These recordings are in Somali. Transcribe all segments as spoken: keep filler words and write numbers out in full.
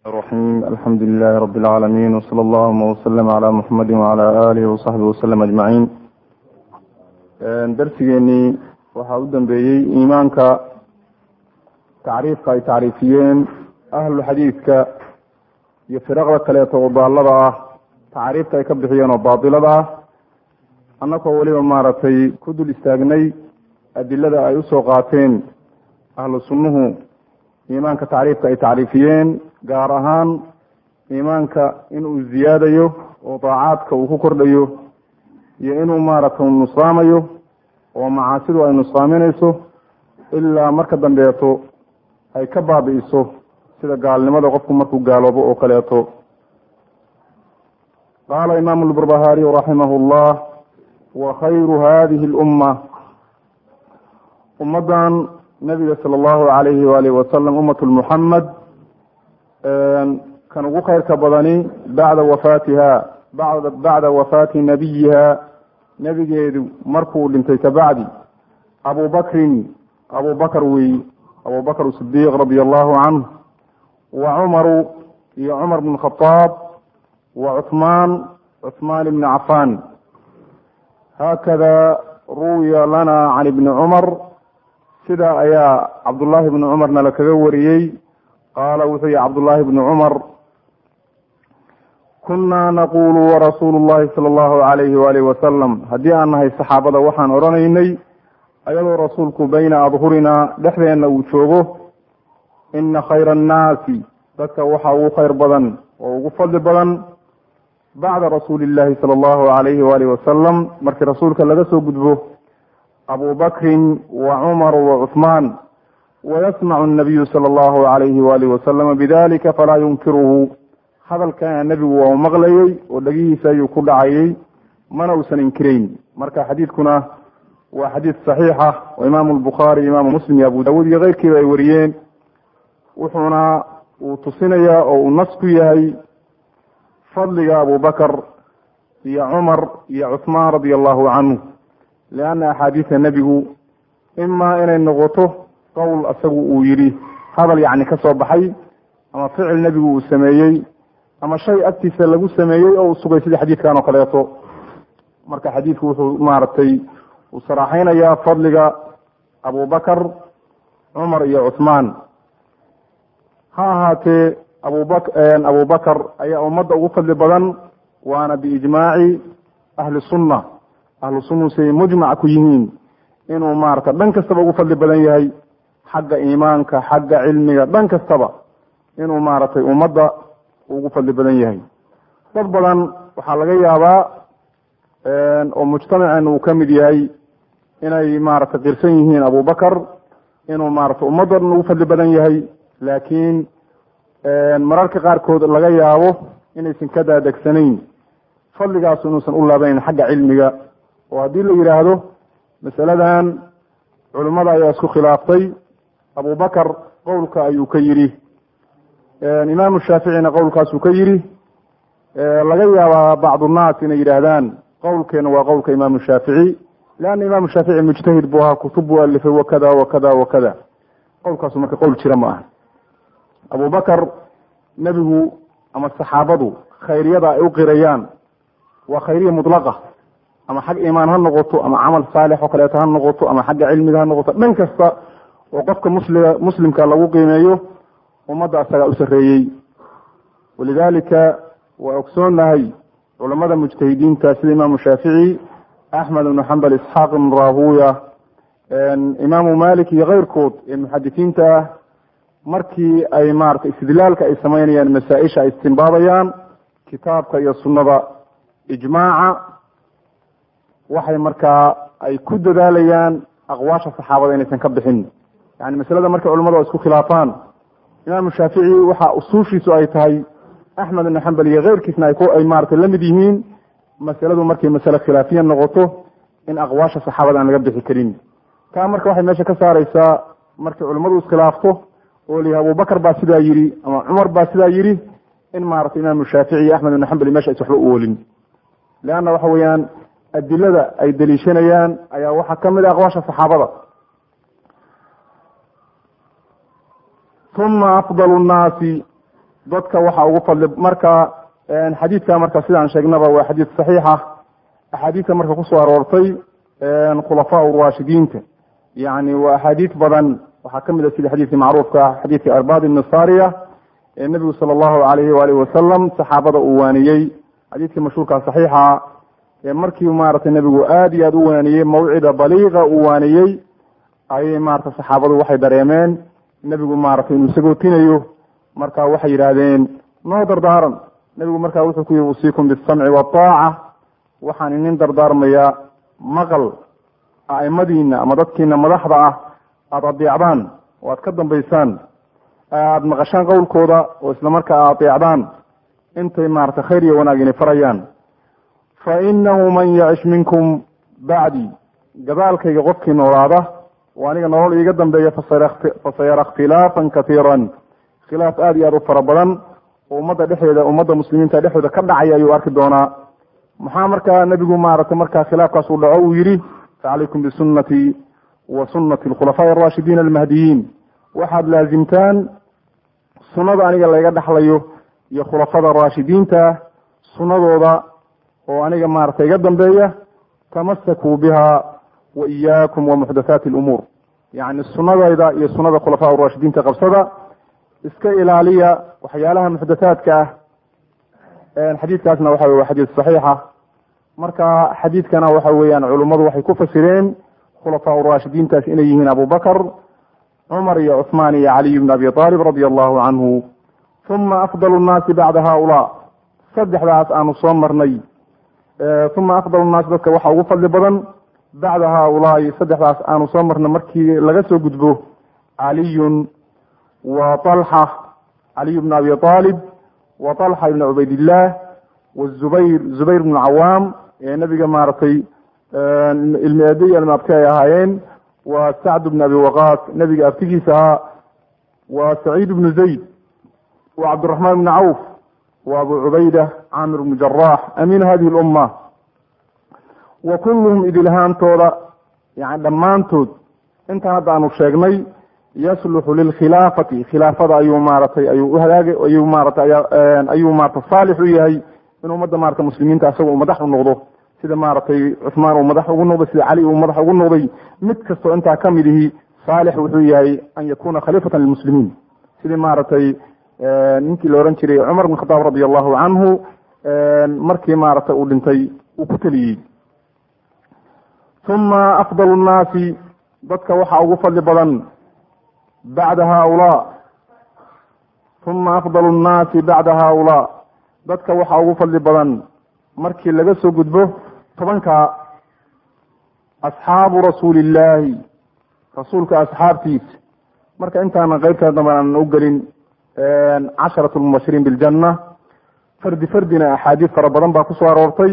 الرحيم الحمد لله رب العالمين وصلى اللهم وسلم على محمد وعلى آله وصحبه وسلم أجمعين. درسيني waxaa u dambeeyay iimaanka tacriifka ay tacriifiyeen ahlu xadiidka iyo firaqda kaleeto oo baalada ah tacriifta ay ka bixiyeen oo baatilada ah annagoo weliba maaragtay ku dul istaagnay adilada ay usoo qaateen ahlu sunnuhu iimaanka tacriifka ay tacriifiyeen gaar ahaan iimaanka inuu ziyaadayo oo daacaadka uu ku kordhayo iyo inuu maaragtay nusraamayo oo macaasidu ay nusraaminayso ilaa marka dambeeto ay ka baabi'iso sida gaalnimada qofku markuu gaaloobo oo kaleeto. qaala imaamu lbarbahaariy raximahu llah wa khayru hadihi lumma, ummadan nabiga sala allahu alayhi waalihi wasalam ummatu lmuxamed kan ugu khayrka badani bacda wafaatiha bada bacda wafaati nabiyiha nabigeedu markuu dhintay kabacdi abu bakrin abu bakr wey abu bakr sidiiq radia allahu canhu wa cumaru iyo cumar bn khadaab wa cuثmaan cuثmaan ibni cafan haakada ruwiya lana can ibni cumar, sida ayaa cabdullaahi bni cumarna la kaga wariyey. qaala wuxuu yihi cabdullaahi bni cumar kunaa naqulu warasuulu llahi sala allahu alayhi waalihi wasalam, haddii aan nahay saxaabada waxaan odhanaynay ayadoo rasuulku bayna adhurinaa dhexdeenna uu joogo, ina khayra annaasi dadka waxaa ugu khayr badan oo ugu fadli badan bacda rasuuli llahi sala allahu alayhi waalihi wasalam, markii rasuulka laga soo gudbo abu bakrin wa cumar wa cuثmaan, wayasmacu nabiyu sala allahu alayhi waalihi wasalama bidalika falaa yunkiruhu. hadalkana nebigu waa u maqlayey oo dhegihiisa ayuu ku dhacayey mana uusan inkirayn. marka xadiidkuna waa xadiid saxiixa oo imaamu lbukhaari imaamu muslim iyo abu daawuud iyo keyrkiiba ay wariyeen, wuxuuna uu tusinayaa oo uu nas ku yahay fadliga abu bakr iyo cumar iyo cuثmaan radia allahu canhu, lianna axaadiida nebigu imaa inay noqoto qowl isagu uu yidhi hadal yacni ka soo baxay, ama ficil nebigu uu sameeyey, ama shay agtiisa lagu sameeyey oo uu sugay sida xadiidkan oo kaleeto. marka xadiidku wuxuu maaragtay uu saraaxeynayaa fadliga abu bakr cumar iyo cuثmaan. ha ahaatee abubak abu bakr ayaa ummadda ugu fadli badan, waana biijmaaci ahli sunna. ahlu sunnu say mujmac ku yihiin inuu maarata dhan kastaba ugu fadli badan yahay, xagga iimaanka, xagga cilmiga, dhan kastaba inuu maaragtay ummadda ugu fadli badan yahay. dad badan waxaa laga yaabaa oo mujtamaceen uu ka mid yahay inay maaragtay qirsan yihiin abu bakr inuu maaragtay ummadda dhan ugu fadli badan yahay, laakiin mararka qaarkood laga yaabo inaysan ka daadegsanayn fadligaas inuusan u laabanayn xagga cilmiga. oo haddii la yidhaahdo masaladan culimmada ayaa isku khilaaftay, abu bakr qowlka ayuu ka yidhi, imaamu shaaficina qowlkaasuu ka yidhi, laga yaabaa bacdu nnaas inay yidhaahdaan qowlkeena waa qowlka imaamu shaafici, leanna imaamu shaafici mujtahid buu ahaa, kutub buu alifay wakada wakada wakada. qowlkaasu marka qowl jira ma aha. abu bakr nebigu ama saxaabadu khayriyada ay u qirayaan waa khayriya mutlaqa, ama xag iimaan ha noqoto, ama camal saalix oo kaleeto ha noqoto, ama xagga cilmiga ha noqoto, dhan kasta oo qofka musliga muslimka lagu qiimeeyo ummadda asagaa u sarreeyey. walidaalika waa ogsoonahay culamada mujtahidiinta sida imaamu shaafici, axmed ibnu xambal, isxaaq ibnu rahuya, imaamu malik iyo keyrkood ee muxadisiinta ah, markii ay maaragtay istidlaalka ay samaynayaan masaa-isha ay istinbaabayaan kitaabka iyo sunnada ijmaaca, waxay markaa ay ku dadaalayaan aqwaasha saxaabada inaysan ka bixin. yani masalada markay culamadu ay isku khilaafaan, imaamu shaafici waxa usuushiisu ay tahay axmed ibn xambal iyo keyrkiisna ay ay maaragtay la mid yihiin, masaladu markay masale khilaafiya noqoto in aqwaasha saxaabada aan laga bixi karin. taa marka waxay meesha ka saareysaa markay culamadu iskhilaafto oo la yihi abu bakr baa sidaa yidhi ama cumar baa sidaa yidhi, in maaragtay imaamu shaafici iyo axmed ibn xambal meesha ays waxba u oolin. leanna waxa weeyaan adilada ay daliishanayaan ayaa waxaa ka mid a aqwaasha saxaabada. uma afdal nnaasi dadka waxa ugu fadli marka xadiidka marka sidaan sheegnaba waa xadiid saxiixa axaadiidta marka kusoo aroortay khulafaa urashidiinta yani waa axaadiid badan waxaa kamid a sida xadiidkii macruufka xadiidkii arbad ibn sariya ee nebigu sala allahu alayhi waalihi wasalam saxaabada uu waaniyey xadiidkii mashhuurka saxiixa ee markii maaragtay nebigu aada iyo aada u waaniyey mawcida baliiqa uu waaniyey ayay maarata saxaabadu waxay dareemeen nebigu maaragtay inuu sagootinayo marka waxay yidhaahdeen noo dardaaran nebigu markaa wuxuu ku yihi usiikum bisamci waataaca waxaan inin dardaarmayaa maqal a'imadiina ama dadkiina madaxda ah aada adeecdaan oo aad ka dambaysaan aada maqashaan qowlkooda oo isla markaa aad adeecdaan intay maarata khayr iyo wanaag inay farayaan fa inahu man yacish minkum bacdi gadaalkayga qofkii noolaada oo aniga nolol iiga dambeeya fasayara ikhtilaafan katiiran khilaaf aada iyo aada u fara badan oo ummadda dhexdeeda ummadda muslimiinta dhexdooda ka dhacaya ayuu arki doonaa maxaa markaa nebigu maaragtay markaa khilaafkaas uu dhaco uu yidhi facalaykum bisunnatii wa sunnati alkhulafaa'i araashidiin almahdiyiin waxaad laasimtaan sunnada aniga layga dhaxlayo iyo khulafada raashidiinta sunnadooda oo aniga maaragtay iga dambeeya tamasakuu biha wa iyaakum wa muxdathaati alumuur yacni sunnadayda iyo sunnada khulafaa raashidiinta qabsada iska ilaaliya waxyaalaha muxdathaadka ah xadiidkaasna waxa wey waa xadiid saxiixa marka xadiidkana waxa weeyaan culummadu waxay ku fasireen khulafaa raashidiintaas inay yihiin abubakr cumar iyo cuثmaan iyo caliy bn abi aalib radi allahu canhu uma afdal nnaasi bacda haulaa saddexdaas aanu soo marnay uma afdal nnaasi dadka waxa ugu fadli badan bacda haulaai saddexdaas aanu soo marnay markii laga soo gudbo caliyun wa طalxa caliy bn abi aalib wa طalxa ibn cubaydillah wazubayr zubayr bn cawaam ee nabiga maaragtay ilmi aday almaabti ay ahaayeen wa sacd bn abi waqaas nabiga abtigiisa ahaa wa saciid bnu zayd wa cabdiraxmaan bni cawf wa abu cubayda caamir bnu jarax amiin hadihi lumma wa kulluhum idilhaantooda yani dhammaantood intaan hadda aanu sheegnay yasluxu lilkhilaafati khilaafada ayuu maaratay ayuu uhagaag ayuu maaratay ayuu maarata saalix u yahay in ummadda maarata muslimiinta isaga uu madax u noqdo sida maaragtay cuثmaan uu madax ugu noqday sida cali uu madax ugu noqday mid kastoo intaa kamid ihi saalix wuxuu yahay an yakuna khaliifatan lilmuslimiin sidii maaragtay ninkii la ohan jiray cumar bn khadaab radi allahu canhu markii maaragtay uu dhintay uu ku teliyey uma afdal nnaasi dadka waxaa ugu fadli badan bacda haulaa uma afdal nnaasi bacda haulaa dadka waxaa ugu fadli badan markii laga soo gudbo tobanka asxaabu rasuuli illaahi rasuulka asxaabtiisa marka intaanan qeybta dambe aanan u gelin casharat lmubashiriin biljanna fardi fardina axaadiis fara badan baa kusoo aroortay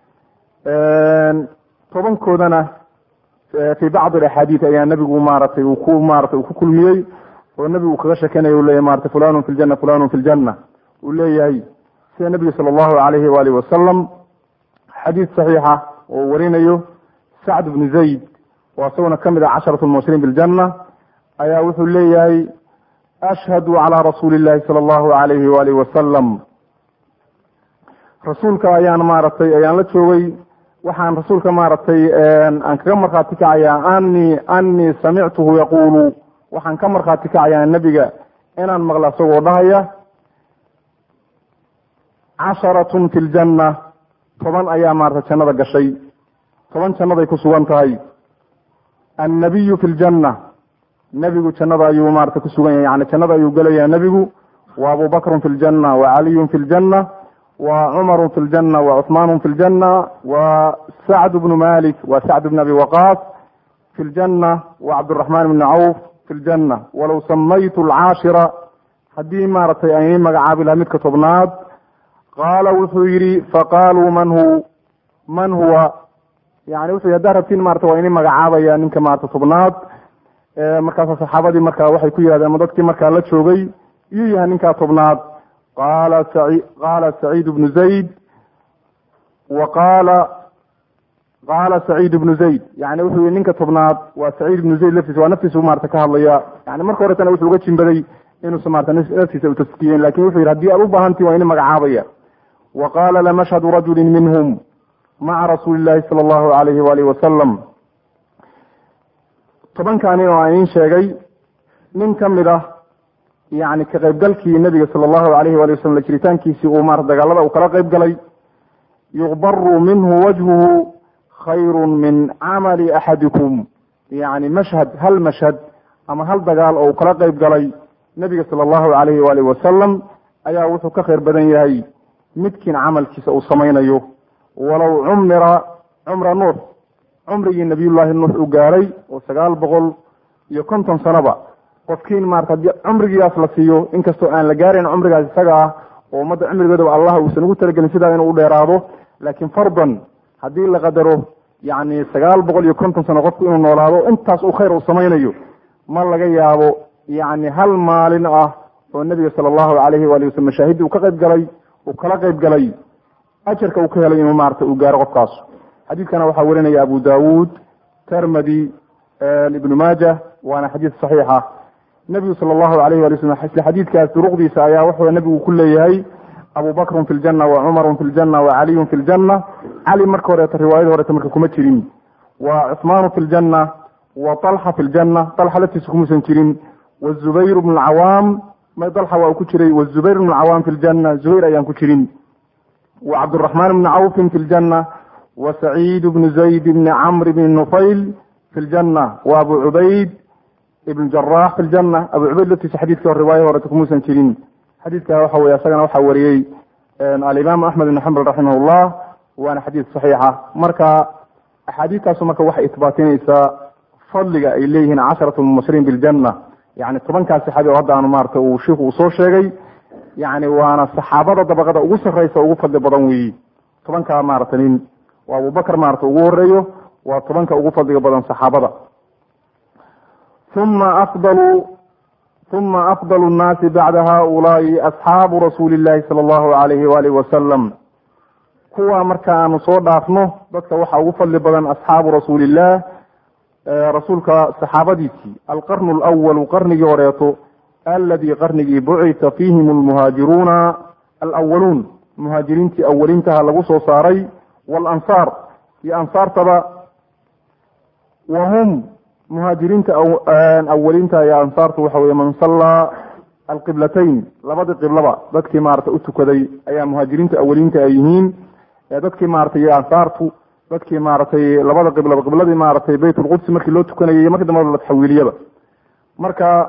tobankoodana fii bacdi alaxaadiid ayaa nebigu maaratay uu ku maaratay uu ku kulmiyey oo nebigu kaga sheekeynaya u leyahy maratay fulanun fi ljanna fulanun fi ljanna uu leeyahay sida nebiga sala allahu alayhi waalihi wasalam xadiid saxiixa oo warinayo sacd bnu zayd oo isaguna kamid ah casharat lmubashiriin biljanna ayaa wuxuu leeyahay ashhadu calaa rasuuli illahi sala allahu alayhi waalihi wasalam rasuulka ayaan maaragtay ayaan la joogay waxaan rasuulka maaragtay aan kaga markhaati kacayaa ani anii samictuhu yaquulu waxaan ka markhaati kacayaa nebiga inaan maqla isagoo dhahaya casharatun fi ljanna toban ayaa maarata jannada gashay toban jannaday ku sugan tahay annabiyu fi ljanna nebigu jannada ayuu maarata ku sugan yahay yani jannada ayuu gelayaa nebigu wa abubakrun fi ljanna wa caliyun fi ljanna wa cumarun fi ljanna wa cuثmaanu fi ljanna wa sacd bnu malik wa sacd bn abi waqaas fi ljanna wa cabdiraxmaan bni cawf fi ljanna walow samaytu alcaashira haddii maaragtay aan ii magacaabi laha midka tobnaad qaala wuxuu yidhi faqaaluu man hu man huwa yani wuxu haddaa rabtiin maarata waa ini magacaabaya ninka maarata tobnaad markaasa saxaabadii markaa waxay ku yidhahdeen ama dadkii markaa la joogay iyuu yahay ninkaa tobnaad qaala sai qaala saciid bnu zayd wa qaala qaala saciid bnu zayd yani wuxuu yihi ninka tobnaad waa saciid ibnu zayd laftiisa waa naftiisu maarata ka hadlaya yani marka horetana wuxuu uga jimbaday inuusan maarata naftiisa u taskiyen lakin wuxuu yidhi hadii aad u baahantii waa ini magacaabaya wa qaala lamashhadu rajulin minhum maca rasuuli llahi sala allahu alayhi waalihi wasalam tobankaa nin oo aan idiin sheegay nin ka mid ah yani ka qaybgalkii nabiga sala allahu alayhi waali wasalam la jiritaankiisii uu maarata dagaalada uu kala qayb galay yuqbaru minhu wajhuhu khayru min camali axadikum yani mashhad hal mashhad ama hal dagaal oo uu kala qayb galay nabiga sala allahu alayhi waalihi wasalam ayaa wuxuu ka khayr badan yahay midkiin camalkiisa uu samaynayo walow cumira cumra nuux cumrigii nabiyullaahi nuux uu gaaray oo sagaal boqol iyo konton sanoba qofkiin maarata haddii cumrigiidaas la siiyo inkastoo aan la gaarayn cumrigaas isaga ah oo ummadda cumrigoodaba allah uusan ugu talagelin sidaa inuu u dheeraado laakiin fardan haddii la qadaro yacni sagaal boqol iyo konton sano qofku inuu noolaado intaas uu khayr uu samaynayo ma laga yaabo yacni hal maalin ah oo nebiga sala allahu calayhi waali wasalam mashaahidii uu ka qayb galay uu kala qayb galay ajarka uu ka helay inuu maarata uu gaaro qofkaas xadiidkana waxaa warinaya abu daawuud termadi ibnu maaja waana xadiid saxiixa nebigu sala allahu alayh wali wasalam isla xadiidkaas duruqdiisa ayaa wuxuu nebigu ku leeyahay abu bakrun fi ljanna wa cumarun fi ljanna wa caliyun fi ljanna cali marka horeeta riwaayada horeeta marka kuma jirin wa cuhmaanu fi ljanna wa talxa fi ljanna talxa laftiisa kumuusan jirin wazubayr bnu lcawaam dalxa waa uu ku jiray wazubayr bnu lcawaam fi ljanna zubayr ayaan ku jirin wa cabduraxmaan bni cawfin fi ljanna wa saciid bnu zayd bni camr bni nufayl fi ljanna wa abu cubayd ibn jarax fi ljanna abu cubayd laftiisa xadiidka riwaayada horeeta kumuusan jirin xadiidka waxa weye isagana waxaa wariyey alimaam axmed ibn xambal raximah llah waana xadiid saxiixa marka axaadiidtaasu marka waxay isbaatinaysaa fadliga ay leeyihiin casharatu mubashiriin biljanna yani tobankaas saxaabi oo hadda aanu maarata uu shiiku uu soo sheegay yani waana saxaabada dabaqada ugu sarreysa ugu fadli badan weyi tobankaa maarata nin waa abubakar maarata ugu horeeyo waa tobanka ugu fadliga badan saxaabada uma afdalu uma afdal nnaasi bacda haulaai asxaabu rasuuli llahi sala allahu alayhi waalihi wasalam kuwa marka aanu soo dhaafno dadka waxaa ugu fadli badan asxaabu rasuulillah rasuulka saxaabadiisii alqarnu alawalu qarnigii horeeto alladii qarnigii bucita fiihim almuhaajiruuna alawaluun muhaajiriintii awaliintaha lagu soo saaray waalansaar iyo ansaartaba wahum muhaajiriinta awaliinta iyo ansaartu waxa weye man sallaa alqiblatayn labadii qiblaba dadkii maarata u tukaday ayaa muhaajiriinta awaliinta ay yihiin dadkii maaratay iyo ansaartu dadkii maaratay labada qiblaba qibladii maaratay bayt lqudsi markii loo tukanayay markii dambada la taxwiiliyaba marka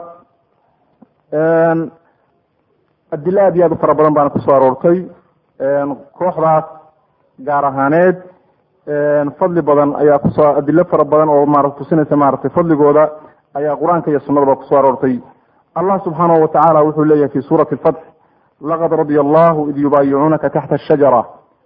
adilo aad iyo aad u fara badan baana kusoo aroortay kooxdaas gaar ahaaneed fadli badan ayaa kusoo adilo fara badan oo maarata tusinaysa maaratay fadligooda ayaa qur-aanka iyo sunnadaba kusoo aroortay allah subxaanahu watacaala wuxuu leeyahay fi suurati alfatx laqad radia allahu id yubaayicuunaka taxta ashajara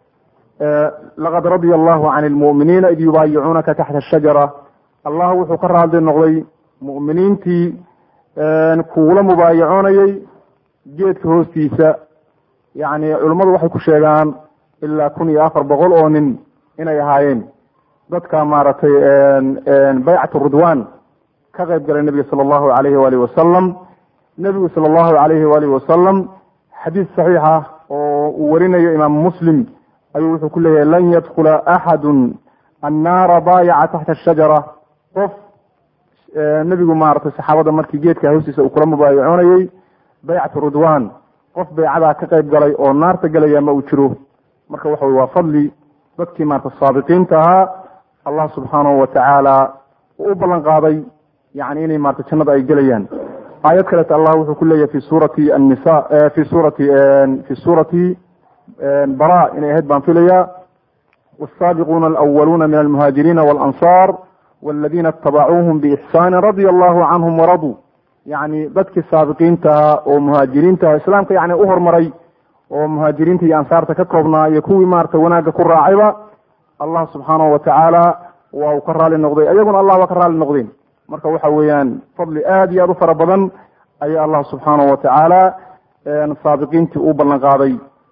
laqad radia allahu can lmu'miniina id yubaayicuunaka taxta ashajara allah wuxuu ka raadli noqday mu'miniintii kuula mubaayacoonayay geedka hoostiisa yani culimmadu waxay ku sheegaan ilaa kun iyo afar boqol oo nin inay ahaayeen dadka maaragtay baycatu ridwan ka qayb galay nebiga sala allahu alayhi waalihi wasalam nebigu sala allahu alayhi waalihi wasalam xadiis saxiixa oo uu warinayo imaamu muslim ayuu wuxuu ku leeyahay lan yadkula axadun annaara baayaca taxta ashajara qof nebigu maaragtay saxaabada markii geedka hoostiisa uu kula mubaayacoonayey baycatu ridwan qof baycadaa ka qayb galay oo naarta gelaya ma uu jiro marka waxa wey waa fadli dadkii maarata saabiqiinta ahaa allah subxaanahu watacaala uu u ballan qaaday yani inay maarata jannada ay gelayaan aayad kaleeta allah wuxuu ku leeyahay fi suurati annisa fi suurati fi suurati bara inay ahayd baan filaya والسابقون الأولون من المهاجرين والأنصار والذين اتبعوهم بإحسان رضي الله عنهم ورضوا يعني dadkii saabiqiinta oo muhaajiriinta islaamka yani u hormaray oo muhaajiriinta iyo ansaarta ka koobnaa iyo kuwii maarata wanaagga ku raacayba allah subxaanahu watacaala waa uu ka raali noqday ayaguna allah waa ka raali noqdeen marka waxa weeyaan fadli aad iyo aad u fara badan ayaa allah subxaanahu watacaala saabiqiintii u ballan qaaday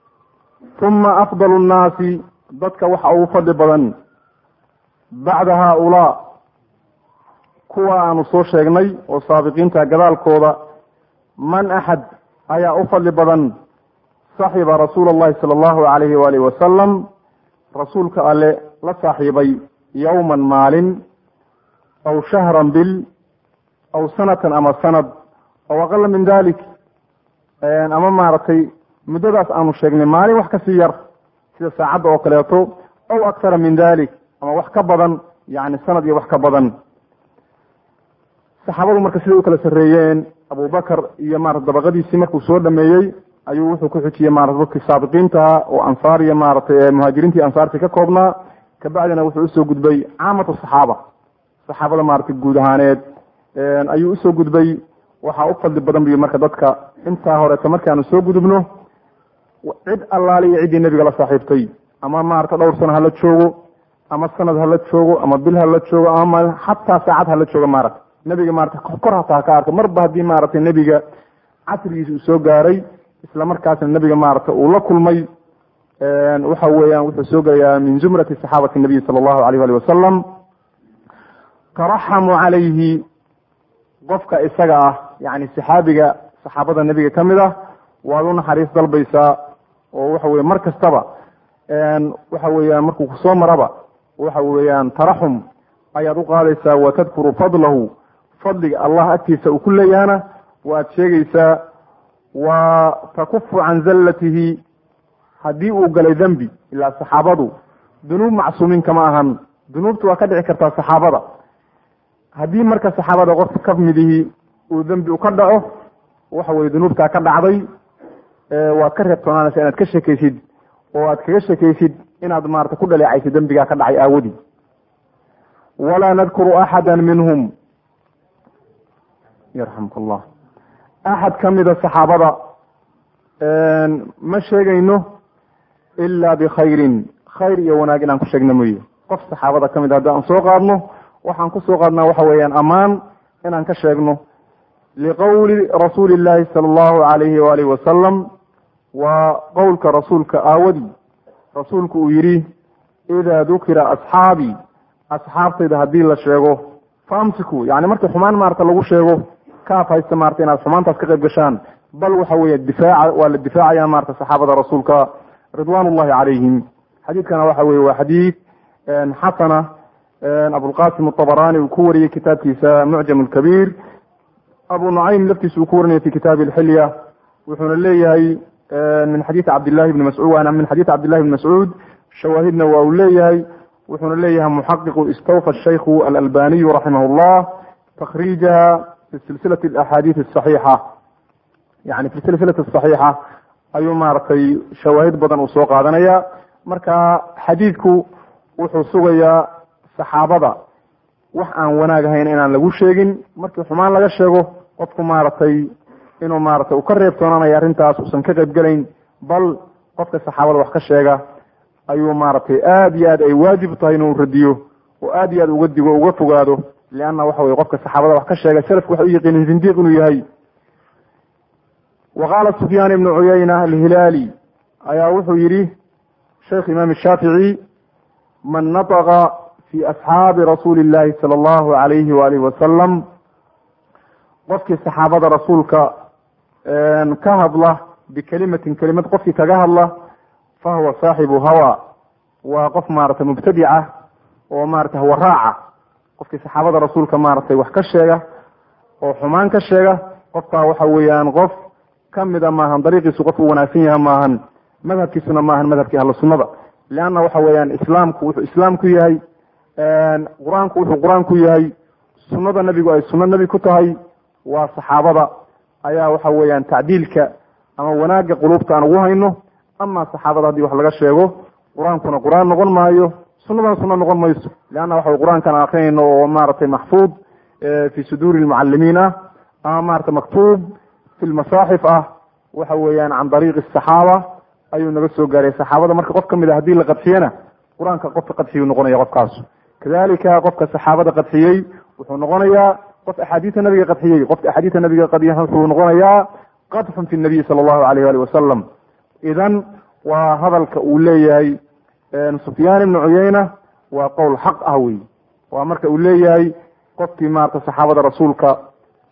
uma afdalu nnaasi dadka waxa ugu fadli badan bacda haaulaa kuwa aanu soo sheegnay oo saabiqiinta gadaalkooda man axad ayaa u fadli badan saxiba rasuula allahi sala allahu alayhi waalihi wasalam rasuulka alle la saaxiibay yowman maalin aw shahran bil aw sanatan ama sanad aw aqala min dalik ama maaragtay muddadaas aanu sheegnay maalin wax kasii yar sida saacadda oo kaleeto aw aktara min dalik ama wax ka badan yani sanad iyo wax ka badan. saxaabadu marka siday u kala sarreeyeen abubakar iyo maarata dabaqadiisii markuu soo dhameeyey ayuu wuxuu ku xujiyey maarata dadkii saabiqiinta oo ansaar iyo maaratay muhaajiriintii ansaartii ka koobnaa, kabacdina wuxuu usoo gudbay caamatu saxaaba, saxaabada maaratay guud ahaaneed ayuu usoo gudbay. waxaa u fadli badan buy marka dadka intaa horeeta markaanu soo gudubno cid allaale iyo ciddii nebiga la saaxiibtay ama maarata dhowr sano hala joogo ama sanad hala joogo ama bil hala joogo ama xataa saacad hala joogo maarata nebiga maarata kor hataa ka arka marba haddii maaragtay nebiga casrigiisa uu soo gaaray isla markaasna nebiga maarata uu la kulmay waxa weeyaan wuxuu soo gelayaa min zumrati saxaabati nabiyi sala allahu alayh ali wasalam. taraxamu calayhi qofka isaga ah yani saxaabiga saxaabada nebiga ka mid ah waad u naxariis dalbaysaa oo waxa weye mar kastaba waxa weeyaan markuu kusoo maraba waxa weeyaan taraxum ayaad u qaadaysaa wa tadkuru fadlahu fadliga allah agtiisa uu ku leeyahana waad sheegaysaa. wa takufu can zallatihi haddii uu galay dembi ilaa saxaabadu dunuub macsuumiin kama ahan, dunuubta waa ka dhici kartaa saxaabada. haddii marka saxaabada qof ka midihi uu dembi u ka dhaco waxa weye dunuubtaa ka dhacday waad ka reebtoonaanaysa inaad ka shekaysid oo aad kaga shekaysid inaad maarata ku dhaleecaysid dembigaa ka dhacay aawadii. walaa nadkuru axada minhum yarxamka allah axad ka mida saxaabada ma sheegayno ilaa bikhayrin khayr iyo wanaag inaan ku sheegna mooye. qof saxaabada ka mid a haddaan soo qaadno waxaan kusoo qaadnaa waxa weeyaan ammaan inaan ka sheegno liqowli rasuuli llahi sala allahu alayhi waalihi wasalam. waa qowlka rasuulka aawadii rasuulku uu yidhi idaa dukira asxaabii asxaabtayda haddii la sheego faamsiku yani markii xumaan maarata lagu sheego kaaf haysta maarata inaad xumaantaas ka qayb gashaan, bal waxa weeye difaaca waa la difaacaya maarata saxaabada rasuulka ridwan ullahi calayhim. xadiidkana waxa weye waa xadiid xasana abulqasim aطabarani uu ku wariyey kitaabkiisa mucjam lkabiir, abu nucaym laftiisa uu ku warinaya fi kitaabi alxilya, wuxuuna leeyahay min xadiidi cabdillahi bni mascuud waana min xadiidi cabdillahi bni mascuud shawaahidna waa uu leeyahay. wuxuuna leeyahay muxaqiqu istawfa shaykhu alalbaniyu raximah llah takriijaha fi silsilati alaxaadiid asaxiixa, yani fi silsilati asaxiixa ayuu maaragtay shawaahid badan uu soo qaadanaya. marka xadiidku wuxuu sugayaa saxaabada wax aan wanaag ahayn inaan lagu sheegin, markii xumaan laga sheego qofku maaragtay inuu maaragtay uu ka reebtoonaanayo arrintaas uusan ka qayb gelayn, bal qofka saxaabada wax ka sheega ayuu maaragtay aada iyo aad ay waajib tahay inuu radiyo oo aad iyo aad uga digo uga fogaado, lianna waxa weye qofka saxaabada wax ka sheega salafku waxay u yaqiinin zindiiq inuu yahay. wa qaala sufyaan ibnu cuyayna alhilaali ayaa wuxuu yidhi sheekh imaam shaafici man nataqa fi asxaabi rasuuli llahi sala allahu alayhi waalihi wasalam qofkii saxaabada rasuulka ka hadla bikelimatin kelimad qofkii kaga hadla fahuwa saaxibu hawa waa qof maaragtay mubtadica oo maratay hawa raaca. qofkii saxaabada rasuulka maaragtay wax ka sheega oo xumaan ka sheega qofkaa waxa weeyaan qof kamida maahan dariiqiisu qof u wanaagsan yaha maahan, madhabkiisuna maahan madhabkii ahlu sunnada. leanna waxa weeyaan islaamku wuxuu islaam ku yahay, qur-aanku wuxuu qur-aan ku yahay, sunnada nebigu ay sunno nebi ku tahay. waa saxaabada ayaa waxa weeyaan tacdiilka ama wanaagga quluubta aan ugu hayno. ama saxaabada haddii wax laga sheego qur-aankuna qur-aan noqon maayo, sunnadana sunno noqon mayso. leanna waxa qur-aankan akrinayno oo maaragtay maxfuud fi suduuri lmucalimiin ah ama maaragtay maktuub fi lmasaaxif ah waxa weeyaan can dariiqi asaxaaba ayuu naga soo gaaray. saxaabada marka qof ka mid a hadii la qadxiyana qur-aanka qofka qadxiyuu noqonaya qofkaas. kadalika qofka saxaabada qadxiyey wuxuu noqonayaa qof axaadiisa nabiga qadxiyey, qofka axaadiisa nabiga qadiya wuxuu noqonayaa qadxun fi nabiyi sala allahu alayh ali wasalam. idan waa hadalka uu leeyahay sufyaan ibnu cuyayna waa qowl xaq ah wey. waa marka uu leeyahay qofkii maarata saxaabada rasuulka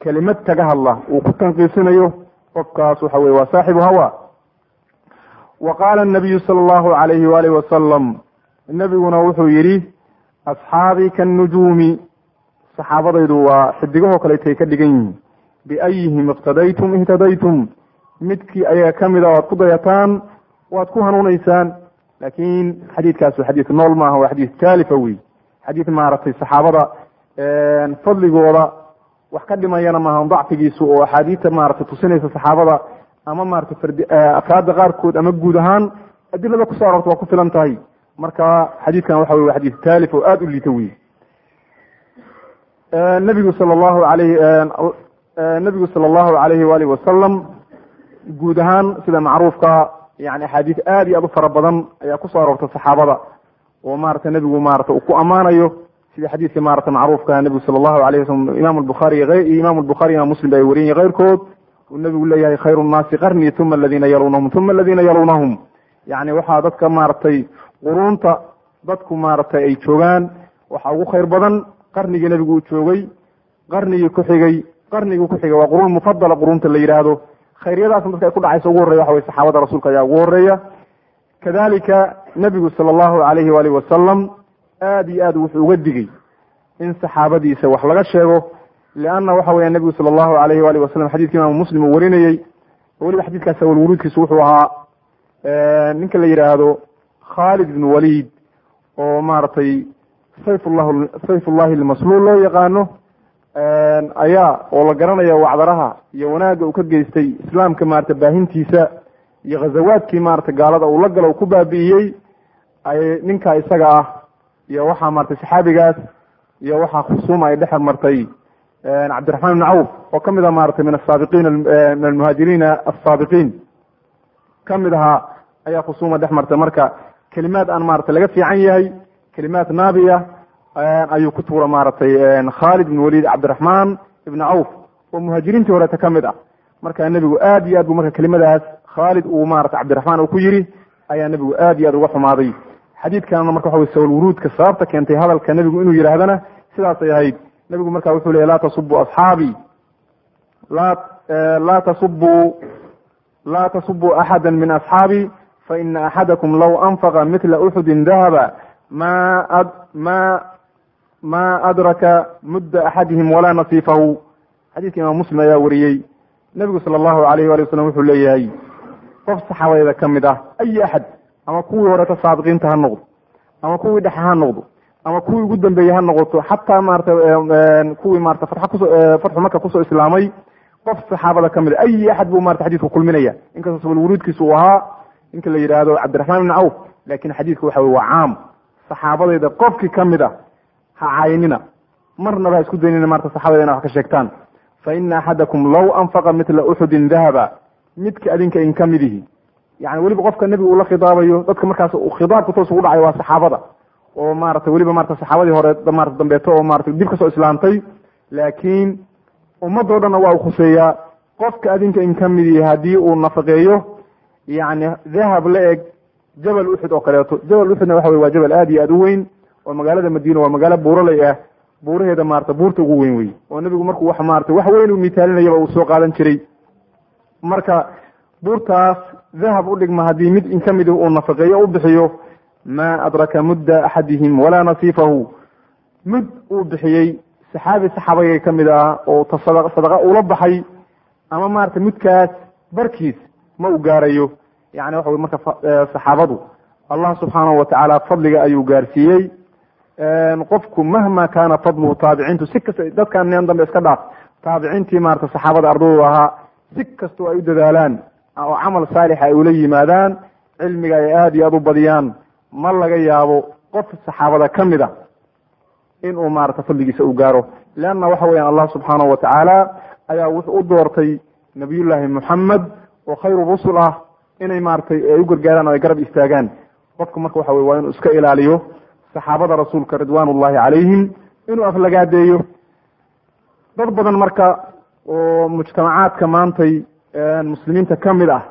kelimad kaga hadla uu ku tanqiisinayo qofkaas waxa weye waa saaxibu hawa. wa qaala الnabiyu salى اllahu alayhi waalihi wasalam, nebiguna wuxuu yidhi asxaabii kannujuumi, saxaabadaydu waa xidigahoo kaleetay ka dhigan yihiin, biayihim iqtadaytum ihtadaytum, midkii ayaga kamid a waad ku dayataan waad ku hanuunaysaan. laakin xadiidkaas xadiid nool maaha, waa xadiid taalifa wey, xadiid maaragtay saxaabada fadligooda wax ka dhimayana maaha dacfigiisu, oo axaadiista maaragtay tusinaysa saxaabada ama maratay fardi afraadda qaarkood ama guud ahaan adilada kusoo arorta waa ku filan tahay. marka xadiidkan waxa wey waa xadiid taalif oo aada u liita wey. nabigu sala allahu alayhi nabigu sala allahu alayhi waalihi wasalam guud ahaan sida macruufka yani axaadiis aada iyo aad u fara badan ayaa kusoo aroortay saxaabada oo maratay nebigu marata uu ku ammaanayo, sida xadiidka maarata macruufka nebigu sala allahu alayh wasalam imam albukhaari imam albukhaari imam muslim ba ay wariyeen keyrkood, uu nebigu leeyahay khayru nnaasi qarnii uma aladina yalunahum uma aladina yalunahum. yani waxaa dadka maaragtay quruunta dadku maaragtay ay joogaan waxaa ugu khayr badan qarnigii nebigu uu joogay, qarnigii ku xigay, qarnigii ku xigay waa quruun mufadala quruunta la yidhaahdo. khayryadaasna dadka ay ku dhacaysa ugu horreya waxa wey saxaabada rasuulka ayaa ugu horeeya. kadalika nebigu sala allahu alayhi waalihi wasalam aad iyo aad wuxuu uga digay in saxaabadiisa wax laga sheego, lianna waxa weya nebigu sala allahu alayhi waalihi wasalam xadidka imaamu muslim uu warinayey, oo weliba xadiidkaas awalwuruudkiisu wuxuu ahaa ninka la yidhaahdo khaalid ibn walid oo maaragtay sayfullah sayfullahi almasluul loo yaqaano ayaa oo la garanaya wacdaraha iyo wanaagga uu ka geystay islaamka maarata baahintiisa iyo ghazawaadkii maarata gaalada uu la galo u ku baabi'iyey, ay ninka isaga ah iyo waxaa maratay saxaabigaas iyo waxaa khusuuma ay dhex martay cabdiraxmaan ibn cawf oo kamid ah maratay min asaabiqiin min almuhaajiriina asaabiqiin kamid ahaa ayaa khusuuma dhex martay. marka kelimaad aan maratay laga fiican yahay, kelimaad naabiya ayuu ku tuura maaragtay khaalid ibn walid cabdiraxmaan ibn cawf oo muhaajiriintii horeeta kamid ah. marka nebigu aad iyo aad bu marka kelimadaas khaalid uu maarata cabdiraxmaan uu ku yidhi ayaa nebigu aad iyo aad uga xumaaday. xadiidkanna marka waxa wey sawalwuruudka sababta keentay hadalka nebigu inuu yidhaahdana sidaasay ahayd. nebigu marka wuxuu leeyay laa tasubuu asxaabii la laa tasubuu laa tasubuu axada min asxaabii faina axadakum law anfaqa mitla uxudin dahaba ma ad ma ma adraka mudda axadihim walaa nasiifahu. xadiidka imaam muslim ayaa wariyey. nebigu sala allahu alayh wali wasalam wuxuu leeyahay qof saxaabadeeda ka mid ah ay axad, ama kuwii horeta saabiqiinta ha noqdo, ama kuwii dhexe ha noqdo, ama kuwii ugu dambeeyey ha noqoto, xataa maarata kuwii marata fat kuso fatxu maka kusoo islaamay, qof saxaabada ka mid a ay axad buu marata xadidku kulminaya. inkastoo sabulwuruudkiisa uu ahaa ninka la yidhaahdo cabdiraxmaan ibn cawf, lakin xadiidka waxa wey waa caam. saxaabadayda qofkii kamid a ha caynina, marnaba ha isku daynina marata saxaabada ina wax ka sheegtaan. faina axadakum law anfaqa mitla uxudin dahaba, midka adinka in kamid ihi yani weliba qofka nebiga uu la khidaabayo dadka markaas khidaabka toos ugu dhacayo waa saxaabada, oo maarata weliba marata saxaabadii hore marata dambeeto oo marata dib kasoo islaamtay, laakiin ummadoo dhanna waa u khuseeyaa. qofka adinka in kamid ihi haddii uu nafaqeeyo yani dahab la eg jabal uxud oo kaleeto. jabal uxudna waxa wey waa jabal aad iyo aad u weyn oo magaalada madiina waa magaalo buuraley ah, buuraheeda maarata buurta ugu weyn wey, oo nebigu markuu wax maarata wax weyn uu mitaalinayaba uu soo qaadan jiray. marka buurtaas dahab u dhigma haddii mid in kamid uu nafaqeeyo u bixiyo, ma adraka mudda axadihim walaa nasiifahu, mud uu bixiyey saxaabi saxaabaga kamid ah oo sadaqa ula baxay ama maarata mudkaas barkiis ma u gaarayo. yani waxa wey marka saxaabadu allah subxaanahu watacaala fadliga ayuu gaarsiiyey. qofku mahma kaana fadluhu taabiciintu si kasta dadkan neen dambe iska dhaaf, taabiciintii maarata saxaabada ardaydu ahaa si kastoo ay u dadaalaan oo camal saalixa ay ula yimaadaan, cilmiga ay aada iyo aada u badiyaan, ma laga yaabo qof saxaabada kamid a inuu maarata fadligiisa u gaaro. leanna waxa weyan allah subxaanahu watacaala ayaa wuxuu u doortay nabiyullaahi moxamed oo khayru rusul ah inay maaratay ay u gargaaraan oo ay garab istaagaan. qofka marka waxa wey waa inuu iska ilaaliyo saxaabada rasuulka ridwaan ullahi calayhim, inuu aflagaadeeyo. dad badan marka oo mujtamacaadka maantay muslimiinta kamid ah,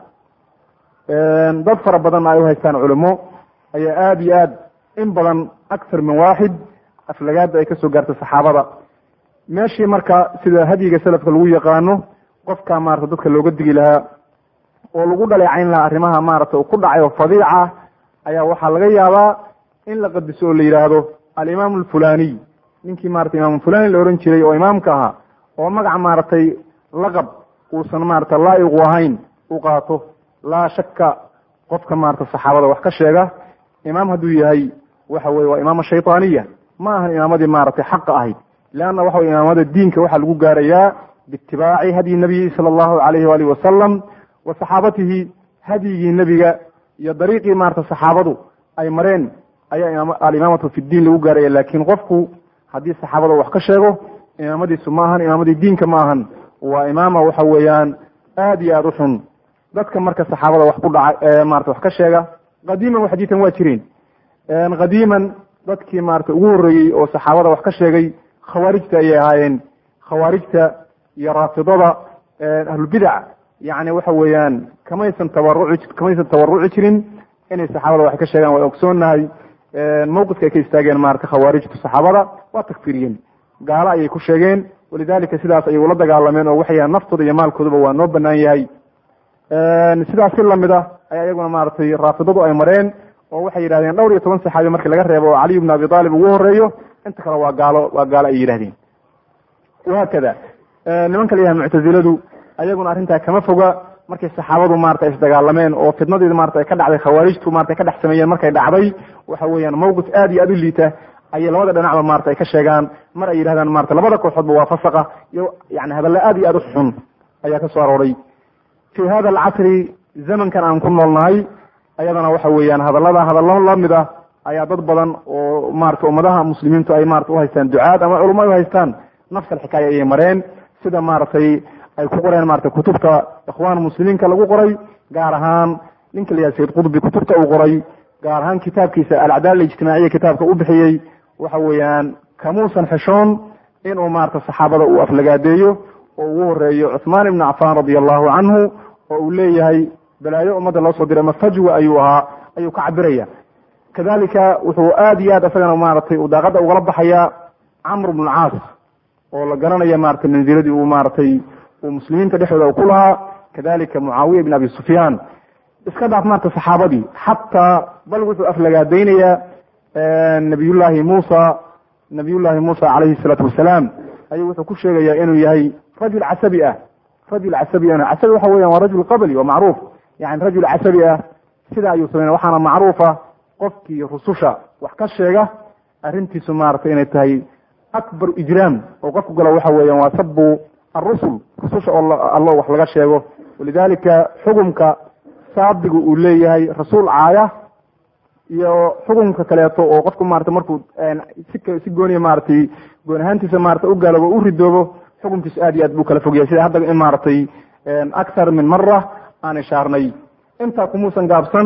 dad fara badan ay u haystaan culimo, ayaa aada iyo aad in badan akthar min waaxid aflagaada ay kasoo gaartay saxaabada. meeshii marka sida hadiga salafka lagu yaqaano qofka maarata dadka looga digi lahaa oo lagu dhaleecayn lahaa arrimaha maarata uu ku dhacay oo fadiica ayaa waxaa laga yaabaa in la qadiso oo la yidhaahdo alimaam alfulaniy ninkii maarata imaam fulani la ohan jiray oo imaamka ahaa oo magaca maaragtay laqab uusan maarata laa'iqu ahayn u qaato laa shaka qofka maarata saxaabada wax ka sheega imaam hadduu yahay waxa weye waa imaama shayطaaniya ma ahan imaamadii maaragtay xaqa ahayd leanna waxa wey imaamada diinka waxaa lagu gaarayaa biitibaaci hadyi nabiyi sala allahu alayhi waalihi wasalam wa saxaabatihi hadyigii nebiga iyo dariiqii maarata saxaabadu ay mareen ayaa alimaamatu fi diin lagu gaaraya laakin qofku haddii saxaabada wax ka sheego imaamadiisu ma ahan imaamadii diinka ma ahan waa imaama waxa weeyaan aad iyo aada u xun dadka marka saxaabada wax ku dhaca maarata wax ka sheega qadiiman waxadiitan waa jireen qadiiman dadkii maarata ugu horreeyey oo saxaabada wax ka sheegay khawaarijta ayay ahaayeen khawaarijta iyo raafidada ahlulbidac yani waxa weeyaan kamaysan tabaruci kamaysan tabaruci jirin inay saxaabada wax ka sheegaan waa ogsoonahay mawqifka ay ka istaageen maarata khawaarijtu saxaabada waa takfiriyeen gaalo ayay ku sheegeen walidalika sidaas ayay ula dagaalameen oo waxay naftooda iyo maalkooduba waa noo banaan yahay sidaas si lamid ah ayaa iyaguna maaragtay raafidadu ay mareen oo waxay yidhahdeen dhowr iyo toban saxaabi markii laga reebo oo caliy bn abi aalib ugu horeeyo inta kale waa gaalo waa gaalo ay yidhahdeen wahaakada nimanka la yihah muctaziladu ayaguna arrintaa kama foga markay saxaabadu maarata isdagaalameen oo fidnadeedi maarata ay ka dhacday khawaarijtu maarata ay ka dhex sameeyeen markay dhacday waxa weeyaan mawqif aad iyo aad u liita ayay labada dhinacba maarata ay ka sheegaan mar ay yidhahdaan maarata labada kooxoodba waa fasaqa iyo yani hadalla aad iyo aad u xun ayaa ka soo arooray fi hada alcasri zamankan aan ku noolnahay ayadana waxa weeyaan hadallada hadallo lamid ah ayaa dad badan oo maarata ummadaha muslimiintu ay maarata uhaystaan ducaad ama culamo ay uhaystaan nafs alxikaaya ayay mareen sida maaragtay ay ku qoreen maarata kutubta ikhwaan muslimiinka lagu qoray gaar ahaan ninka la yahay sayid qudbi kutubta uu qoray gaar ahaan kitaabkiisa alcadaala ijtimaaciya kitaabka u bixiyey waxa weeyaan kamuusan xeshoon inuu maarata saxaabada uu aflagaadeeyo oo ugu horeeyo cuثmaan ibn cafan radia allahu canhu oo uu leeyahay balaayo ummadda loo soo diray ma fajwa ayuu ahaa ayuu ka cabiraya kadalika wuxuu aad iyo aad isagana maaragtay uu daaqada ugala baxaya camr bn caas oo la garanaya maarata manziladii uu maaragtay uu muslimiinta dhexdooda u ku lahaa kadalika mucaawiya bn abi sufyaan iska dhaaf maarata saxaabadii xataa bal wuxuu aflagaadaynaya nabiyullahi muusa nabiyullahi muusa calayhi salaatu wasalaam ayuu wuxuu ku sheegaya inuu yahay rajul casabi ah rajul casabi ah casabi waxa weyan waa rajul qabli waa macruuf yani rajul casabi ah sida ayuu sameynaya waxaana macruufa qofkii rususha wax ka sheega arrintiisu maaragtay inay tahay akbar ijraam oo qofku galo waxa weeyaan waa sabu arusul rususha oo allo wax laga sheego walidalika xukumka saabigu uu leeyahay rasuul caaya iyo xukunka kaleeto oo qofku maarata markuu si gooniya maaratay goon ahaantiisa maarata u gaaloobo u ridoobo xukunkiisu aad iyo aad buu kala fogyahay sida hadda in maaragtay akthar min mara aan ishaarnay intaa kumuusan gaabsan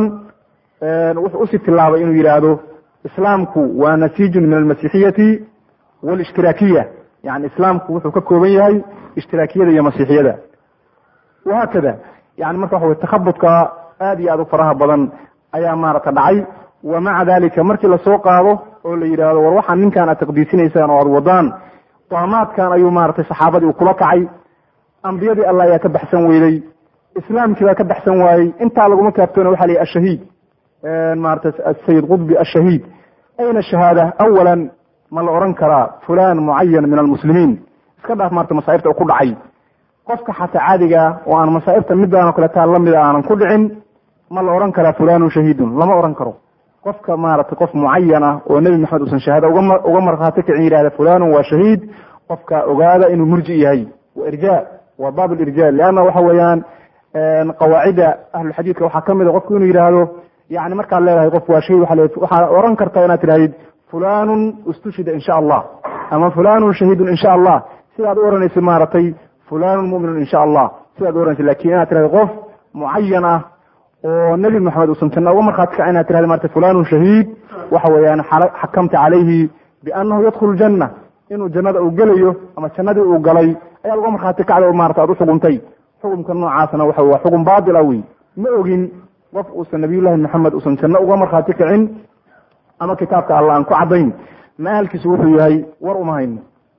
wuxuu usii tilaabay inuu yidhaahdo islaamku waa nasiijun min almasixiyati walishtiraakiya yani islaamku wuxuu ka kooban yahay ishtiraakiyada iyo masiixiyada wahaakada yani marka waxa wey takhabudka aad iyo aad u faraha badan ayaa maarata dhacay wa maca dalika markii lasoo qaado oo la yidhaahdo war waxaan ninkan aad taqdiisinaysaan oo aad wadaan daamaadkan ayuu maaragtay saxaabadii uu kula kacay ambiyadii allah ayaa ka baxsan weyday islaamkii baa ka baxsan waayey intaa laguma kaaftoona waxa la yihi ashahiid maarata asayid qudbi ashahiid ayna shahaada awalan ma la oran karaa fulan mucayan min almuslimiin iska dhaaf maarata masaa'ibta ku dhacay qofka xataa caadiga oo aan masaa'ibta midaan oo kaleetaa lamida aanan ku dhicin ma la oran karaa fulanun shahiidun lama oran karo qofka maarata qof mucayan ah oo nebi maxamed uusan shahaada uga uga markhaati kicin yidhahda fulanun waa shahiid qofka ogaada inuu murji yahay wa irja waa baab alirja leanna waxa weeyaan qawaacida ahlulxadiidka waxaa kamid a qofku inuu yidhaahdo yani markaad leedahay qof waa shahiid waa waxaad oran kartaa inaad tidhahdid fulanun istushhida in sha allah ama fulanun shahiidun in sha allah sidaad u oranaysa maaragtay fulanun muminun in sha allah sidaad u oranaysa lakin inaad tirahdo qof mucayan ah oo nebi maxamed uusan janna uga markhaati kaca inaad tirahdo maarata fulanun shahiid waxa weeyaan xakamta calayhi biannahu yadkhulu janna inuu jannada uu gelayo ama jannadii uu galay ayaad uga markhaati kacda oo maarata aad u xuguntay xukumka noocaasna waxa waa xukum baatil ah wey ma ogin qof uusan nabiyullahi maxamed uusan janno uga markhaati kicin ama kitaabka alla aan ku caddayn ma ahalkiisu wuxuu yahay war uma hayno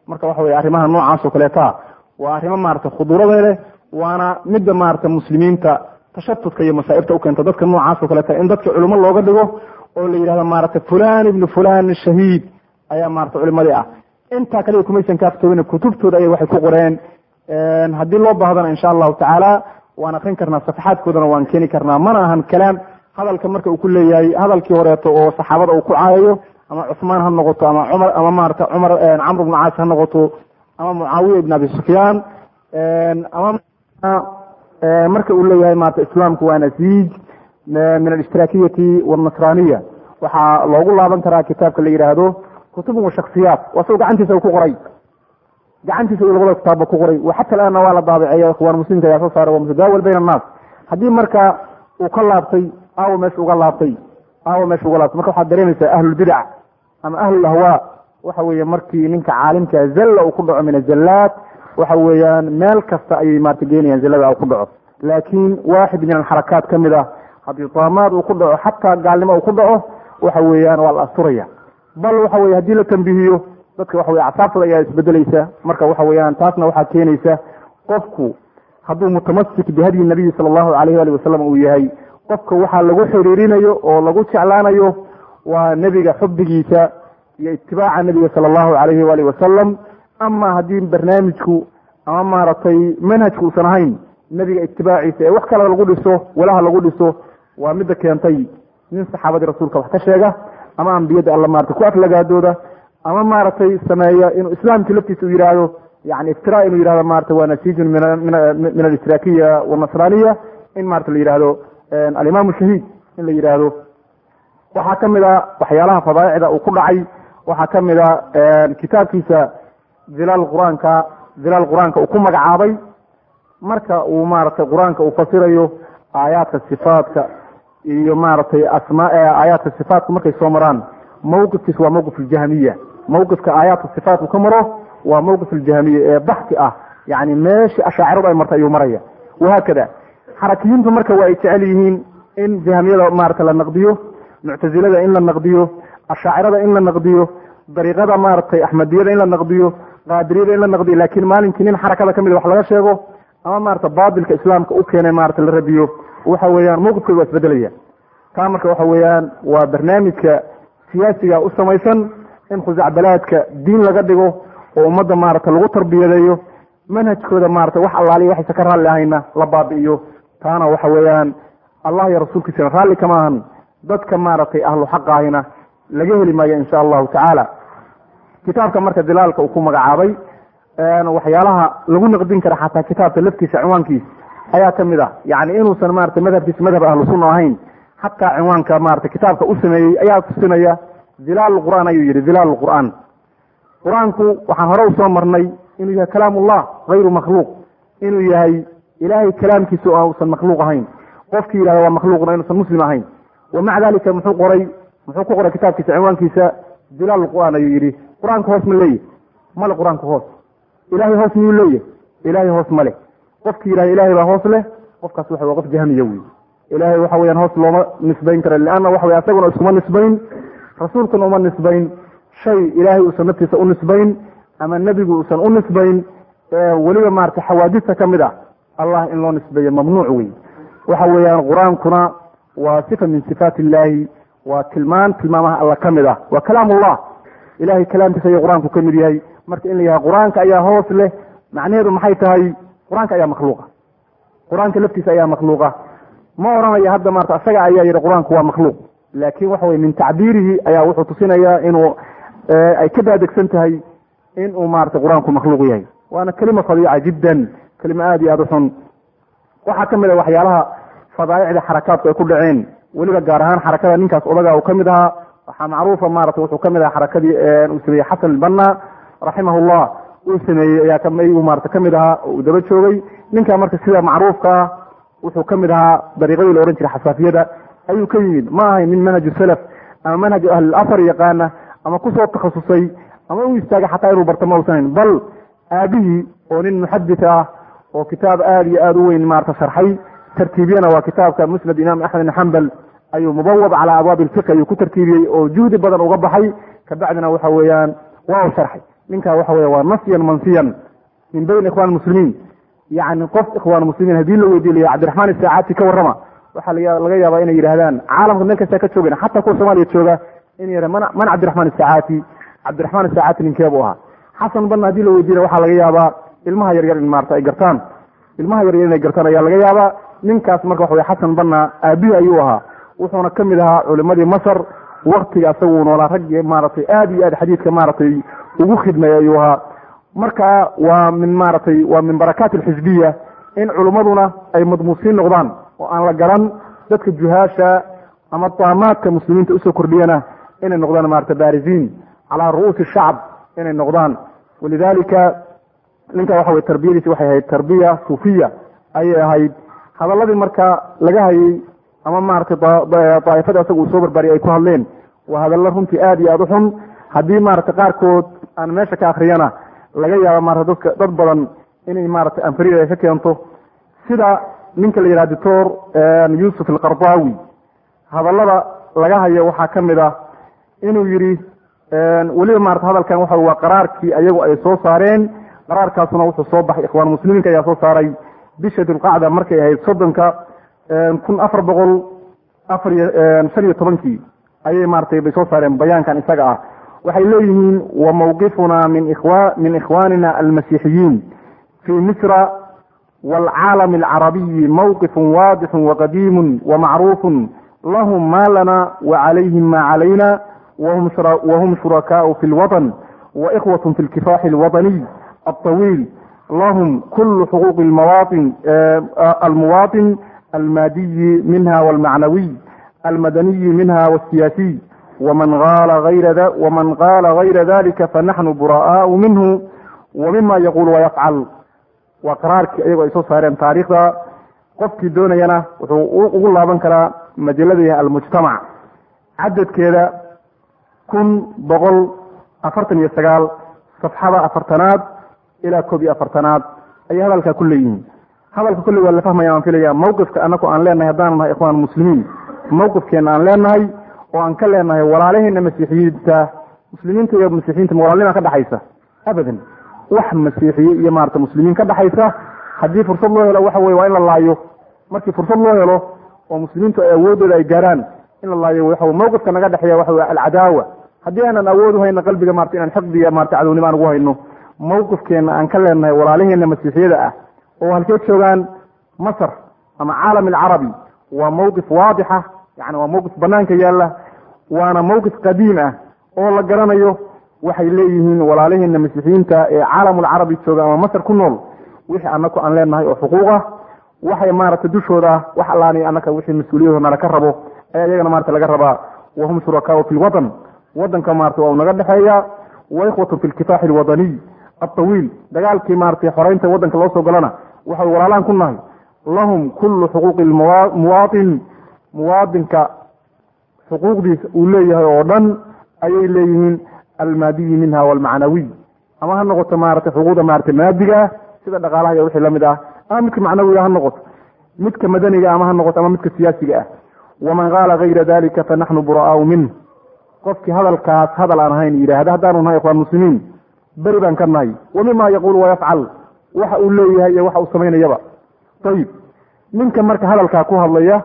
marka waxa weeye arrimaha noocaas oo kaleeta waa arrimo maaragtay khudurada leh waana midda maaragtay muslimiinta tashatudka iyo masaa'ibta u keenta dadka noocaas oo kaleeta in dadka culimo looga dhigo oo la yidhahdo maaragtay fulan ibnu fulan shahiid ayaa maaragtay culimadii ah intaa kaliya kumaysan kaaftoobin kutubtooda ayay waxay ku qoreen haddii loo baahdana insha allahu tacaala waan akrin karnaa safaxaadkoodana waan keeni karnaa mana ahan kalaam hadalka marka uu ku leeyahay hadalkii horeeto oo saxaabada uu ku caayayo ama cusmaan ha noqoto ama cumar ama maarata cumar camr ibnu caas ha noqoto ama mucaawiya ibn abi sufyaan ama marka uu leeyahay maarata islaamku waa nasiij min alishtirakiyati walnasraniya waxaa loogu laaban karaa kitaabka la yidhaahdo kutubun wa shaksiyaat waa soo gacantiisa uu ku qoray gacantiisa uu labada kitaabba ku qoray xata alaana waa la daabaceeya ikhwaan muslimka ayaa soo saaray waa mutadaawal bayna annaas haddii marka uu ka laabtay aawo meesha uga laabtay aawo meesha uga laabtay marka waxaad dareemaysaa ahlulbidac ama ahlulahwaa waxa weeye markii ninka caalimka zalla uu ku dhaco min azallaat waxa weeyaan meel kasta ayay maarta geenayaan zallada uu ku dhaco laakiin waaxid min alxarakaat ka mid ah haddii taamaad uu ku dhaco xataa gaalnimo uu ku dhaco waxa weeyaan waa la asturaya bal waxa weye haddii la tambihiyo dadka waxa weye acsaabtooda ayaa isbedelaysa marka waxa weeyaan taasna waxaa keenaysa qofku hadduu mutamasik bihadyi nabiyi sala allahu alayh ali wasalam uu yahay qofka waxaa lagu xiriirinayo oo lagu jeclaanayo waa nebiga xubbigiisa iyo itibaaca nebiga sala allahu alayhi waali wasalam ama haddii barnaamijku ama maaragtay manhajku uusan ahayn nebiga itibaaciisa ee wax kale lagu dhiso walaha lagu dhiso waa midda keentay nin saxaabadii rasuulka wax ka sheega ama ambiyada alla maarata ku aflagaadooda ama maaragtay sameeya inuu islaamkii laftiisa u yidhaahdo yani iftira inuu yihahdo maarata waa nasiijun min alishtiraakiya walnasraniya in maarata la yidhahdo alimaam shahiid in la yidhaahdo waxaa kamid a waxyaalaha fadaaicda uu ku dhacay waxaa kamid a kitaabkiisa zilaal qur-aanka zilaal qur-aanka uu ku magacaabay marka uu maaragtay qur-aanka uu fasirayo aayaadka sifaadka iyo maaragtay asma aayaadka sifaatku markay soo maraan mawqifkiis waa mawqif aljahmiya mawqifka aayaadka sifaat uu ka maro waa mawqif aljahmiya ee baxsi ah yani meeshii ashaaciradu ay martay ayuu maraya wahaakada xarakiyiintu marka waa ay jecel yihiin in jahmiyada maarata la naqdiyo muctazilada in la naqdiyo ashaacirada in la naqdiyo dariiqada maaragtay axmediyada in la naqdiyo qaadiriyada in la naqdiyo laakiin maalinkii nin xarakada kamid wax laga sheego ama maarata baatilka islaamka u keenay maarata la radiyo waxa weeyaan mawqifkooda waa isbedelaya taa marka waxa weeyaan waa barnaamijka siyaasiga u samaysan in khusacbalaadka diin laga dhigo oo ummadda maarata lagu tarbiyadeeyo manhajkooda maarata wax allaaliya waxaysa ka raalli ahayna la baabi'iyo taana waxa weeyaan allah iyo rasuulkiisana raalli kama ahan dadka maaragtay ahlu xaqa ahina laga heli maayo insha allahu tacaala kitaabka marka dilaalka uu ku magacaabay waxyaalaha lagu naqdin kara xataa kitaabka laftiisa cinwaankiisa ayaa kamid ah yani inuusan maarata madhabkiisa madhab ahlu sunna ahayn xataa cinwaanka maarata kitaabka u sameeyey ayaa tusinaya dilaal qur'aan ayuu yihi dilaal qur'aan qur-aanku waxaan hore usoo marnay inuu yahay kalaamullah hayru makhluuq inuu yahay ilaahay kalaamkiisa oo uusan makhluuq ahayn qofkii yidhahda waa makhluuqna inuusan muslim ahayn wamaca dalika muxuu qoray muxuu ku qoray kitaabkiisa cinwaankiisa dilaal qur'aan ayuu yidhi qur-aanka hoos ma leeyahy male qur-aanka hoos ilahay hoos miyuu leeyahy ilahay hoos ma leh qofkii yidhahda ilahay baa hoos leh qofkaas waxa waa qof jahmiya wey ilahay waxa weyaan hoos looma nisbayn kara leanna waxa wey asaguna iskuma nisbayn rasuulkuna uma nisbayn shay ilaahay uusan naftiisa u nisbayn ama nebigu uusan u nisbayn weliba maarata xawaadista ka mid ah allah in loo nisbeeyo mamnuuc wey waxa weeyaan qur-aankuna waa sifa min sifaat illahi waa tilmaan tilmaamaha alla ka mid ah waa kalaamullah ilahay kalaamkiisa ayuu qur-aanku ka mid yahay marka in la yahay qur-aanka ayaa hoos leh macnaheedu maxay tahay qur-aanka ayaa makhluuqa qur-aanka laftiisa ayaa makhluuqa ma oranaya hadda maarata asaga ayaa yihi qur-aanku waa makhluuq laakin waxa weye min tacbiirihi ayaa wuxuu tusinayaa inuu ay ka daadegsan tahay inuu maarata qur-aanku makhluuq yahay waana kelima fadiica jiddan kelima aada iyo aada u xun waxaa kamid ah waxyaalaha fadaaicda xarakaadku ay ku dhaceen weliba gaar ahaan xarakada ninkaas odaga uu kamid ahaa waxaa macruufa maarata wuxuu kamid ahaa xarakadii uu sameeyey xasan albanna raximahullah uu sameeyey ayaa kamigu maarata kamid ahaa oo uu daba joogay ninkaa marka sida macruufka ah wuxuu kamid ahaa dariiqadii la ohan jiray xasaafiyada ayuu ka yimid ma ahayn nin manhaju salaf ama manhaju ahlilafar yaqaana ama kusoo takhasusay ama u istaagay xataa inuu barta ma usan hayn bal aabihii oo nin muxadis ah oo kitaab aada iyo aada u weyn maarata sharxay tartiibiyana waa kitaabka musnad imaam axmed ibn xambal ayuu mubawab calaa abwaabi ilfiqi ayuu ku tartiibiyey oo juhdi badan uga baxay kabacdina waxa weeyaan waa u sharxay ninkaa waxa weya waa nasyan mansiyan min bayn ikhwan muslimiin yani qof ikhwaan muslimiin haddii la weydiilayo cabdiraxmaan isaacati ka warrama waxaa laga yaabaa inay yidhahdaan caalamka meel kastaa ka joogan xataa kuwa soomaaliya jooga inay yidhahan man man cabdiraxmaan isaacati cabdiraxmaan isaacati ninkeebu ahaa xasan banna haddii la weydiinaya waxaa laga yaabaa ilmaha yaryar in maarata ay gartaan ilmaha yaryar inay gartaan ayaa laga yaabaa ninkaas marka waxa wey xasan banna aabihi ayuu ahaa wuxuuna ka mid ahaa culimadii masar waktiga asaguu noolaa rag maaratay aad iyo aad xadiidka maaratay ugu khidmeey ayuu ahaa marka waa min maaratay waa min barakaat alxisbiya in culimmaduna ay madmuusiin noqdaan oo aan la garan dadka juhaasha ama daamaadka muslimiinta usoo kordhiyana inay noqdaan maarata baarisiin calaa ru'uusi shacb inay noqdaan walidalika ninka waxa wey tarbiyadiisi waxay ahayd tarbiya suufiya ayay ahayd hadaladii marka laga hayay ama maratay daaifada asaga uu soo barbaariyay ay ku hadleen waa hadallo runtii aad iyo aad u xun haddii maarata qaarkood aan meesha ka akriyana laga yaaba maarata dadka dad badan inay maarata anfariid ay ka keento sida ninka la yidhaha doctor yuusuf alqardaawi hadallada laga hayo waxaa ka mid ah inuu yidhi weliba maarata hadalkan waxa waa qaraarkii ayagu ay soo saareen qaraarkaasuna wuxuu soo baxay ikhwaan muslimiinka ayaa soo saaray bisha dulqacda markay ahayd soddonka kun afar boqol afar iyo shan iyo tobankii ayay maaratay bay soo saareen bayaankan isaga ah waxay leeyihiin wa mawqifuna min ikhwa min ikhwanina almasiixiyiin fi misra والعالم العربي موقف واضح وقديم ومعروف لهم ما لنا وعليهم ما علينا وهم وهم شركاء في الوطن وإخوة في الكفاح الوطني الطويل لهم كل حقوق المواطن المواطن المادي منها والمعنوي المدني منها والسياسي ومن قال غير ذا ومن قال غير ذلك فنحن براء منه ومما يقول ويفعل waa qaraarkii ayagoo ay soo saareen taariikhda qofkii doonayana wuxuu ugu laaban karaa majalada almujtamac cadadkeeda kun boqol afartan iyo sagaal safxada afartanaad ilaa koob iyo afartanaad ayay hadalkaa ku leeyihiin hadalka kulli waa la fahmaya aan filaya mawqifka anaku aan leenahay haddaan nahay ikhwaan muslimiin mawqifkeena aan leenahay oo aan ka leenahay walaalaheena masiixiyiinta muslimiinta iyo masiixiyiinta walaalnima ka dhaxaysa abadan wax masiixiye iyo maarata muslimiin ka dhaxaysa haddii fursad loo helo waxa weye waa in la laayo markii fursad loo helo oo muslimiintu ay awoodooda ay gaaraan in la laayo waxa mawqifka naga dhexeeya waxa weye alcadaawa haddii aanan awood u hayno qalbiga maarata inaan xiqdi iyo maarata cadownimo aan ugu hayno mawqifkeena aan ka leenahay walaalaheena masiixiyada ah oo halkee joogaan masar ama caalam alcarabi waa mawqif waadixa yani waa mawqif banaanka yaalla waana mawqif qadiim ah oo la garanayo waxay leeyihiin walaalaheena masiixiyiinta ee caalamulcarabi jooga ama masar ku nool wixii anaku aan leenahay oo xuquuqa waxay maarata dushooda wax allaani anaka wixii mas-uuliyadooda nala ka rabo ayaa iyagana maarata laga rabaa wahum shurakaau fi lwatan wadanka maarata waa naga dhexeeya wa ikhwatu fi lkifaaxi alwadaniy altawiil dagaalkii maarata xoreynta wadanka loo soo galana waxay walaalaan ku nahay lahum kullu xuquuqi muwaatin muwaadinka xuquuqdiisa uu leeyahay oo dhan ayay leeyihiin almaadiyi minha walmacnawiy ama ha noqoto maarata xuquuqda maarata maadiga ah sida dhaqaalaha iyo wixii lamid ah ama midka macnawiga ha noqoto midka madaniga ama ha noqoto ama midka siyaasiga ah waman qaala gayra dalika fanaxnu buraa'u minh qofkii hadalkaas hadal aan ahayn yidhaahda haddaanu nahay ikhwaan muslimiin beri baan ka nahay wamima yaquulu wayafcal waxa uu leeyahay iyo waxa uu samaynayaba ayib ninka marka hadalkaa ku hadlaya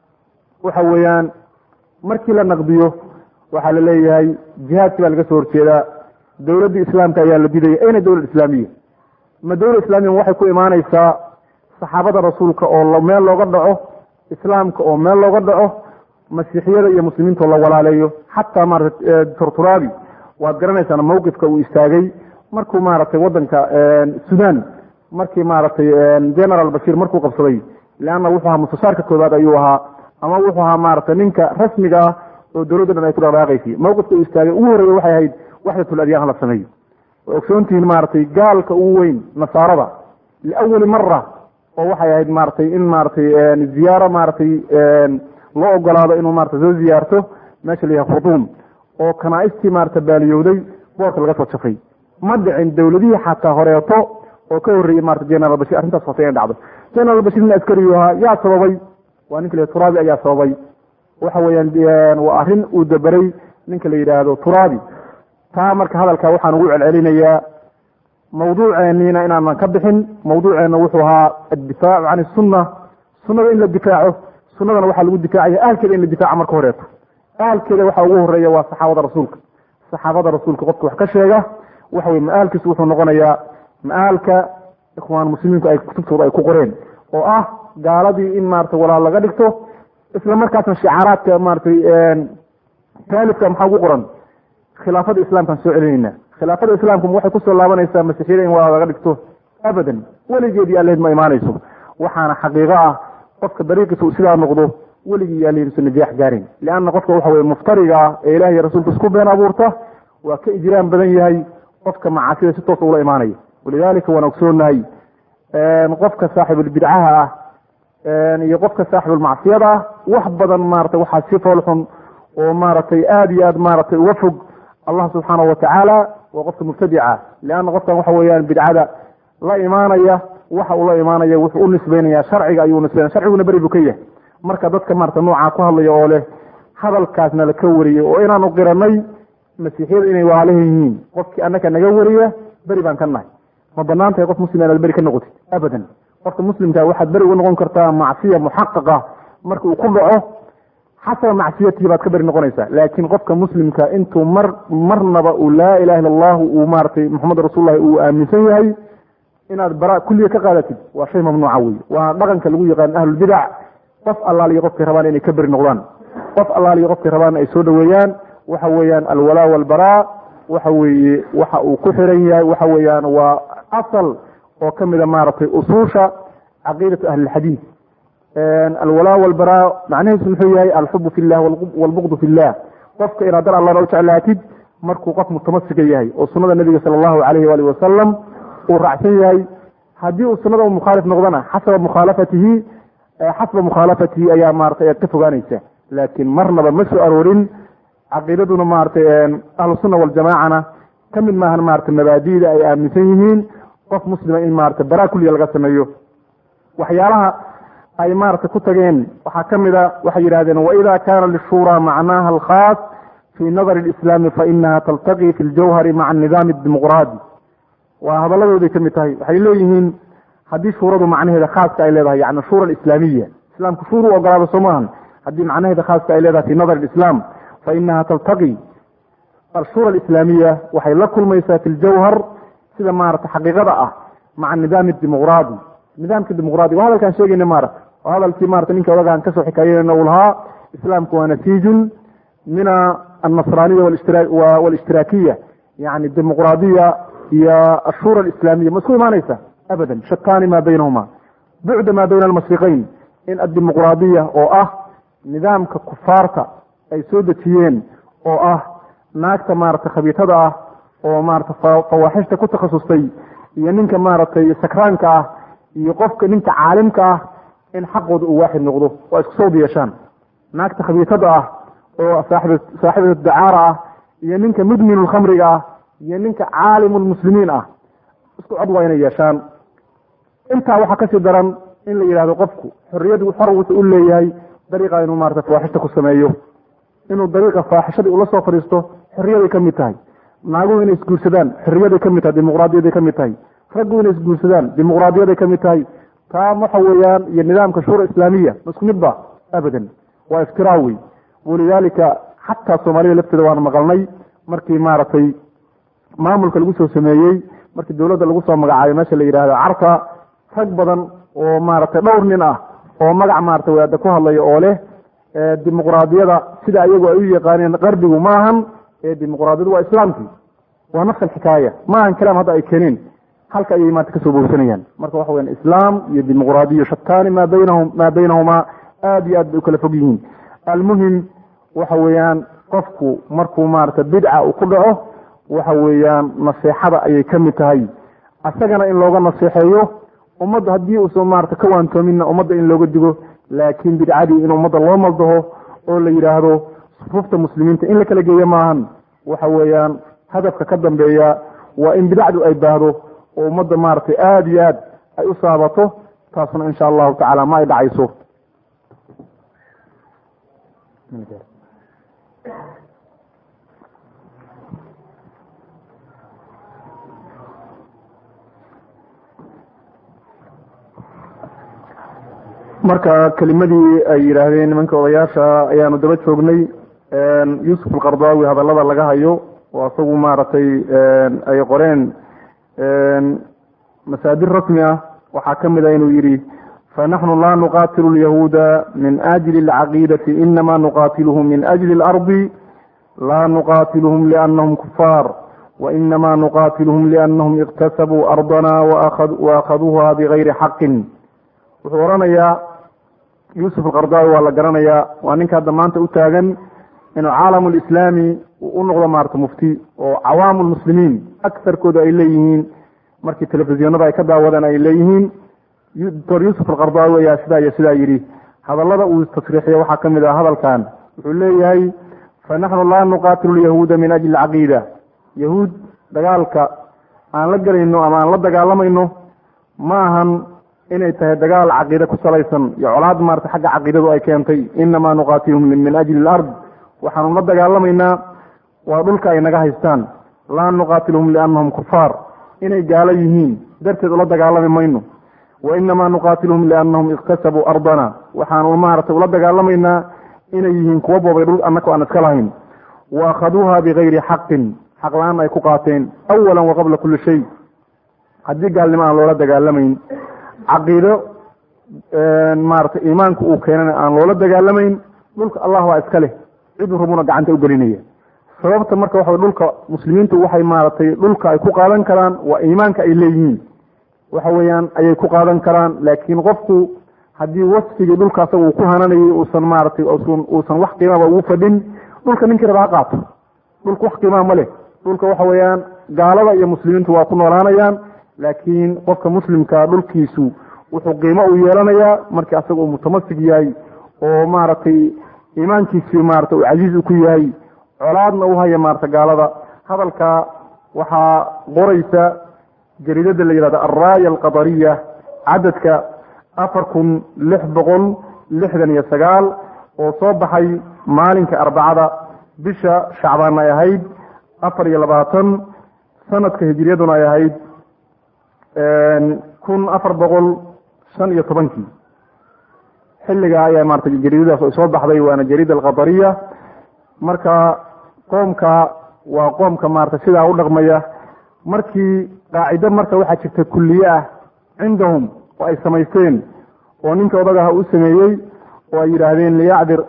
waxa weeyaan markii la naqdiyo waxaa la leeyahay jihaadkii baa laga soo horjeedaa dowladda islaamka ayaa la didaya ayna dowlad islaamiya ma dowlad islaamiya waxay ku imaanaysaa saxaabada rasuulka oo meel looga dhaco islaamka oo meel looga dhaco masiixiyada iyo muslimiinta la walaaleeyo xataa maarata torturaabi waad garanaysaan mawqifka uu istaagay markuu maaragtay wadanka sudan markii maaragtay general bashir markuu qabsaday leanna wuxuu ahaa mustasaarka koobaad ayuu ahaa ama wuxuu ahaa maaragtay ninka rasmiga ah oo dowladda dhan ay ku dhaqdhaqaaqaysay mawqifka uu istaagay ugu horreeya waxay ahayd waxdatul adyahan la sameeyo oo ogsoontihiin maaragtay gaalka ugu weyn nasaarada liawali mara oo waxay ahayd maaragtay in maaragtay ziyaaro maaragtay loo ogolaado inuu maarata soo ziyaarto meesha la yahay khuduum oo kanaaistii maarata baaliyowday boorka laga soo jafay ma dhicin dowladihii xataa horeeto oo ka horreeyey maarata general bashir arrintaas hoose inay dhacdo general bashirna askariyu ahaa yaa sababay waa ninka la yidhahdo turaabi ayaa sababay waxa weeyaan waa arrin uu daberay ninka la yidhaahdo turaabi taa marka hadalka waxaan ugu celcelinayaa mawduuceeniina inaanan ka bixin. mawduuceena wuxuu ahaa addifaacu can isunna, sunnada in la difaaco. sunnadana waxaa lagu difaacaya ahalkeeda in la difaaco marka horeeto. ahalkeeda waxaa ugu horeeya waa saxaabada rasuulka. saxaabada rasuulka qofka wax ka sheega waxa weye ma-aalkiisu wuxuu noqonayaa ma-aalka ikhwaan muslimiinku ay kutubtooda ay ku qoreen oo ah gaaladii in maarata walaal laga dhigto, isla markaasna shicaaraadka maaratay taalifka maxaa ugu qoran khilaafada islaamkaan soo celinayna. khilaafada islaamku waxay kusoo laabanaysaa masiixiyada in walaal laga dhigto abadan, weligeedii alleed ma imaanayso. waxaana xaqiiqo ah qofka dariiqiisa uu sidaa noqdo weligii yaaliinusa najaax gaarin. lianna qofka waxa weye muftariga ah ee ilaah iyo rasuulka isku been abuurta waa ka ijraan badan yahay qofka macaasida si toosa ula imaanaya. walidaalika waan ogsoonahay qofka saaxibulbidcaha ah iyo qofka saaxibulmacsiyada ah wax badan maarata waxaa si foolxun oo maaragtay aada iyo aad maaragtay uga fog allah subxaanahu watacaala waa qofka mubtadica. lianna qofkan waxa weeyaan bidcada la imaanaya waxa uu la imaanaya wuxuu u nisbaynaya sharciga ayuu nisbaynaya, sharciguna beri buu ka yahay. marka dadka maarata noocaa ku hadlaya oo leh hadalkaasna la ka wariyey oo inaanu qiranay masiixiyada inay waalaha yihiin, qofkii annaka naga wariya beri baan ka nahay. ma banaan tahay qof muslim inaad beri ka noqotid? abadan. qofka muslimka waxaad beri uga noqon kartaa macsiya muxaqaqa marka uu ku dhaco xasaba macsiyatihi baad ka beri noqonaysaa. laakiin qofka muslimka intuu mar marnaba uu laa ilaha illa allahu uu maaratay maxamed rasuulullahi uu aaminsan yahay inaad bara kulliga ka qaadatid waa shay mamnuuca wey. waa dhaqanka lagu yaqaan ahlulbidac. qof allaaliyo qofkay rabaan inay ka beri noqdaan, qof allaaliyo qofkay rabaan ay soo dhaweeyaan. waxa weeyaan alwalaa walbaraa waxa weeye waxa uu ku xiran yahay waxa weeyaan waa asal oo kamida maaragtay usuusha caqiidatu ahli lxadiid. alwalaa walbaraa macnahiisu muxuu yahay alxubu fi llah walbuqdu fi llah. qofka inaad dar allana u jeclaatid markuu qof mutamasiga yahay oo sunada nabiga sala allahu alayhi waalihi wasalam uu raacsan yahay. haddii uu sunada u mukhaalif noqdana xasaba mukhaalafatihi xasba mukhaalafatihi ayaa maarata ayaad ka fogaanaysa. laakiin marnaba ma soo aroorin caqiidaduna maaratay ahlusunna waljamaacana ka mid maahan maarata mabaadi'da ay aaminsan yihiin qof muslima in maarata baraa kulliga laga sameeyo. waxyaalaha ay maarata ku tageen waxaa ka mid a waxay yidhahdeen waida kana lishuura macnaha alkhaas fi nadari lislaami fainaha taltaqi fi ljawhari maca nidaami dimuqraadi. waa hadalladooday ka mid tahay. waxay leeyihiin haddii shuuradu macnaheeda khaaska ay leedahay yani shuura alislaamiya, islaamku shuuru ogolaada soo maahan. haddii macnaheeda khaaska ay leedahay fi nadar lislaam fainaha taltaqi ashura alislaamiya waxay la kulmaysaa fi ljawhar sida maarata xaqiiqada ah maca nidaami dimuqraadi. nidaamka dimuqraadiga waa hadalkaan sheegayna maarata waa hadalkii maarata ninka odagaan kasoo xikaayeyna uu lahaa islaamku waa natiijun min annasraaniya walistiraakiya yani dimuqraadiya iyo ashura alislaamiya ma isku imaanaysa abadan. shataani maa baynahuma bucda maa bayna almasriqayn. in addimuqraadiya oo ah nidaamka kufaarta ay soo dejiyeen oo ah naagta maarata khabiitada ah oo maarata fawaaxishta ku takhasustay iyo ninka maaratay sakraanka ah iyo qofka ninka caalimka ah in xaqooda uu waaxid noqdo waa isku sawd yeeshaan. naagta khabiitada ah oo saaxibada dacaara ah iyo ninka mudminulkhamriga ah iyo ninka caalimulmuslimiin ah isku cod waa inay yeeshaan. intaa waxaa kasii daran in la yidhahdo qofku xorriyadu xor wuxuu u leeyahay dariiqa inuu maarata fawaaxishta ku sameeyo, inuu dariiqa faaxishadii ula soo fadhiisto xorriyaday ka mid tahay. naaguhu inay isguursadaan xorriyaday ka mid tahay, dimuqraadiyaday ka mid tahay. raggu inay isguursadaan dimuqraadiyaday ka mid tahay. taa waxa weeyaan iyo nidaamka shuura islaamiya ma isku mid ba abadan. waa iftiraa wey. walidaalika xataa soomaalida lafteeda waana maqalnay markii maaragtay maamulka lagu soo sameeyey, markii dowladda lagu soo magacaabay meesha la yidhahdo carka, rag badan oo maaragtay dhowr nin ah oo magac maarata wadaada ku hadlaya oo leh dimuqraadiyada sida ayagu ay u yaqaaneen qarbigu maahan ee dimuqraadiyadu waa islaamkii. waa nafs alxikaaya maahan kalaam hadda ay keeneen, halka ayay maanta kasoo boogsanayaan. marka waxa weyaan islaam iyo dimuqraadiya shataani maa baynahum maa baynahumaa aada iyo aad bay u kala fog yihiin. almuhim waxa weeyaan qofku markuu maarata bidca uu ku dhaco waxa weeyaan naseexada ayay ka mid tahay. asagana in looga naseexeeyo ummadda haddii uusan maarata ka waantoominna ummadda in looga digo. laakiin bidcadii in ummadda loo maldaho oo la yidhaahdo sufuufta muslimiinta in la kala geeyo maahan. waxa weeyaan hadafka ka dambeeya waa in bidacdu ay baahdo oo ummadda maaragtay aada iyo aad ay u saabato. taasna insha allahu tacaala ma ay dhacayso. marka kelimadii ay yidhaahdeen nimanka odayaasha ayaanu daba joognay yuusuf alqardaawi hadallada laga hayo oo isagu maaragtay ay qoreen masaadir rasmi ah waxaa ka mid a inuu yidhi fanaxnu laa nuqaatilu alyahuuda min ajli alcaqiidati inama nuqaatiluhum min ajli alardi laa nuqaatiluhum liannahum kufaar wainama nuqaatiluhum liannahum iktasabuu ardana waakhaduuha bigayri xaqin wuxuu oranayaa yuusuf alqardaawi waa la garanayaa waa ninka hadda maanta u taagan inuu caalamu lislaami u noqdo maarata mufti oo cawaamu lmuslimiin agarkooda ay leeyihiin markii telefisiyonada ay ka daawadeen ay leeyihiin doctor yuusuf alqardaawi ayaa sidaa iyo sidaa yidhi hadallada uu tasriixiya waxaa ka mid ah hadalkan wuxuu leeyahay fanaxnu laa nuqaatilu lyahuuda min ajli alcaqiida yahuud dagaalka aan la gelayno ama aan la dagaalamayno ma ahan inay tahay dagaal caqiide ku salaysan iyo colaad maarata xagga caqiidadu ay keentay inamaa nuqaatiluhum min ajli alard waxaanu la dagaalamaynaa waa dhulka ay naga haystaan laa nuqaatiluhum liannahum kufaar inay gaalo yihiin darteed ula dagaalami mayno wainamaa nuqaatiluhum liannahum iktasabuu ardana waxaanu maarata ula dagaalamaynaa inay yihiin kuwa boobay dhul annaka aan iska lahayn waakhaduuha bigayri xaqin xaq la-aan ay ku qaateen awalan waqabla kulli shay haddii gaalnimo aan loola dagaalamayn caqiido maarata iimaanku uu keenana aan loola dagaalamayn dhulka allah waa iska leh cidu rubuna gacanta u gelinaya sababta marka waxa dhulka muslimiintu waxay maaratay dhulka ay ku qaadan karaan waa iimaanka ay leeyihiin waxa weeyaan ayay ku qaadan karaan laakiin qofku haddii wasfigii dhulka asaga uu ku hananayay uusan maaratay uusan wax qiimaba ugu fadhin dhulka ninkii raba ha qaato dhulka wax qiimaa ma leh dhulka waxa weeyaan gaalada iyo muslimiintu waa ku noolaanayaan laakiin qofka muslimkaa dhulkiisu wuxuu qiimo u yeelanayaa markii asaga uu mutamasig yahay oo maaragtay iimaankiisii maarata uu casiiz ku yahay colaadna u haya maarata gaalada hadalka waxaa qoraysa jariidada la yihahdo alraaya alqadariya cadadka afar kun lix boqol lixdan iyo sagaal oo soo baxay maalinka arbacada bisha shacbaan ay ahayd afar iyo labaatan sanadka hijriyaduna ay ahayd kun afar boqol shan iyo tobankii xilligaa ayaa maarata jariidadaas ay soo baxday waana jariida alqadariya marka qoomka waa qoomka maarata sidaa u dhaqmaya markii qaacido marka waxaa jirta kulliye ah cindahum oo ay samaysteen oo ninka odagaha u sameeyey oo ay yidhaahdeen liyacdir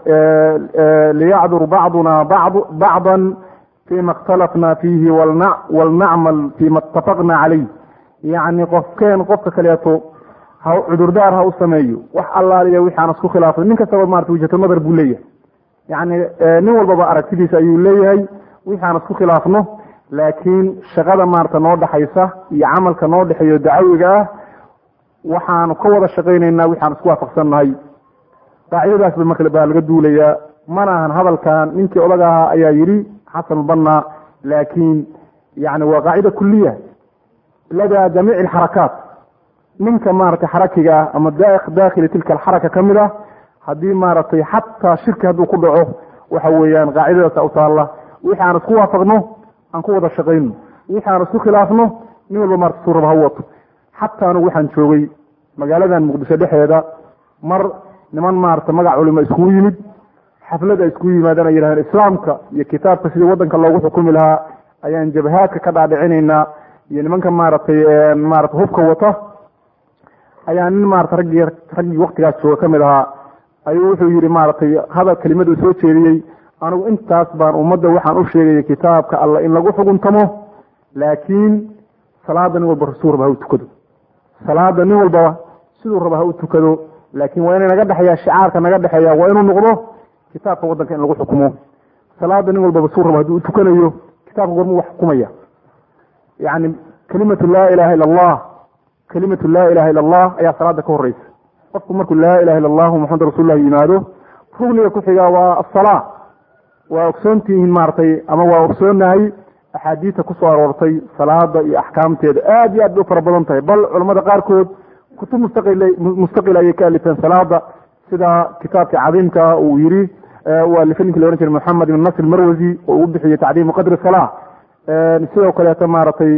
liyacdur bacduna bacdan fima اkhtalafna fiihi walnacmal fima اtafaqna calayh yacni qofkeen qofka kaleeto ha cudurdaar ha u sameeyo wax allaaliya wixi aan isku khilaafay nin kastaba marata wijhatu nadar buu leeyahay yacni nin walbaba aragtidiisa ayuu leeyahay wixi aan isku khilaafno laakiin shaqada maarata noo dhaxaysa iyo camalka noo dhexeeyo dacawiga ah waxaanu ka wada shaqaynaynaa wixi aan isku waafaqsannahay qaacidadaas ba markale baa laga duulayaa mana ahan hadalkan ninkii odag ahaa ayaa yidhi xasan banna laakiin yani waa qaacida kuliya ladaa jamiici alxarakaat ninka maaragtay xarakiga ah ama daakhili tilka alxaraka ka mid ah haddii maaragtay xataa shirki hadduu ku dhaco waxa weeyaan qaacidadaasa u taalla wixii aan isku waafaqno aan ku wada shaqayno wixii aan isku khilaafno nin walba maarata suu raba ha wato xataa anugu waxaan joogay magaaladan muqdisho dhexeeda mar niman maarata magac culimo iskugu yimid xaflad ay iskugu yimaadeen ay yidhahdeen islaamka iyo kitaabka sidii waddanka loogu xukumi lahaa ayaan jabhaadka ka dhaadhicinaynaa iyo nimanka maaragtay maarata hubka wata ayaa nin maarata raggii raggii waktigaas jooga ka mid ahaa ayuu wuxuu yidhi maaragtay hadal kelimadu soo jeediyey anigu intaas baan ummadda waxaan u sheegaya kitaabka alla in lagu xuguntamo laakiin salaada nin walba rasuu raba ha u tukado salaada nin walbaba siduu raba ha u tukado laakiin waa inay naga dhexeeya shicaarka naga dhexeeya waa inuu noqdo kitaabka waddanka in lagu xukumo salaada nin walbaba suu raba hadduu u tukanayo kitaabka gormuu wax xukumaya yacni kelimatu laa ilaha illa allah kelimatu laa ilaha illa allah ayaa salaada ka horeysa qofku markuu laa ilaha illa allahu maxamed rasuullah yimaado rugniga ku xigaa waa asalaa waa ogsoontihiin maaragtay ama waa ogsoonahay axaadiista kusoo aroortay salaada iyo axkaamteeda aad iyo aad bay u fara badan tahay bal culamada qaarkood kutub mustaqil mustaqil ayay ka alifeen salaada sida kitaabka cadiimka uu yiri waa alifay ninkii la oran jiray moxamed ibn nasr marwazi oo uu bixiyey tacdiimu qadri salaa sidoo kaleeto maaragtay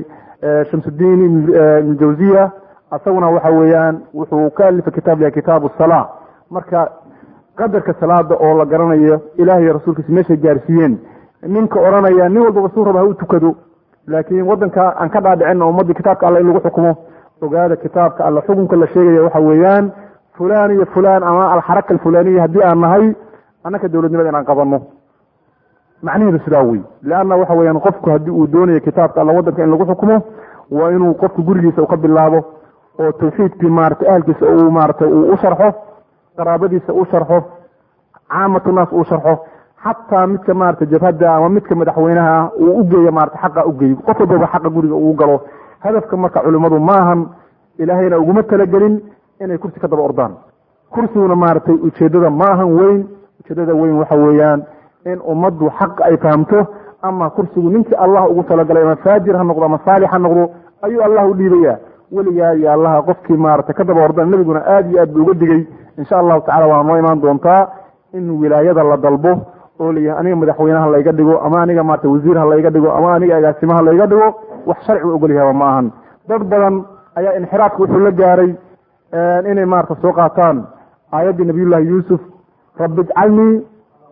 shamsudiin ibn jawziya asaguna waxa weeyaan wuxuu ka alifay kitaab la kitaabu salaa marka qadarka salaada oo la garanayo ilaahay iyo rasuulkiisa meeshay gaarsiiyeen ninka oranaya nin walba suu raba ha u tukado laakiin wadanka aan ka dhaadhicin ummadii kitaabka alla in lagu xukumo ogaada kitaabka alla xukunka la sheegaya waxa weeyaan fulaan iyo fulaan ama alxaraka alfulaaniya haddii aan nahay annaka dowladnimada inaan qabano macnaheedu sidaa wey leanna waxa weyaan qofku haddii uu doonayo kitaabka alla wadanka in lagu xukumo waa inuu qofku gurigiisa ka bilaabo oo tawxiidkii maarata ahalkiisa uu maarata uu u sharxo qaraabadiisa u sharxo caamatu naas uu sharxo xataa midka maarata jabhadda ama midka madaxweynaha uu u geeyo maarata xaqa u geeyo qof walbaba xaqa guriga uu galo hadafka marka culimmadu maahan ilaahayna uguma talagelin inay kursi ka daba ordaan kursiguna maaragtay ujeedada maahan weyn ujeedada weyn waxa weeyaan in ummaddu xaq ay fahamto ama kursigu ninkii allah ugu talagalay ama faajir ha noqdo ama saalix ha noqdo ayuu allah u dhiibaya weligaa iyo allaha qofkii maarata ka daba ordaan nebiguna aada iyo aad buu uga digay insha allahu tacala waa noo imaan doontaa in wilaayada la dalbo oo layahay aniga madaxweyneha layga dhigo ama aniga maarata wasiirha layga dhigo ama aniga agaasimaha layga dhigo wax sharci u ogol yahay ma ahan dad badan ayaa inxiraafka wuxuu la gaaray inay maarata soo qaataan aayaddii nabiyullahi yuusuf rabbi ijcalnii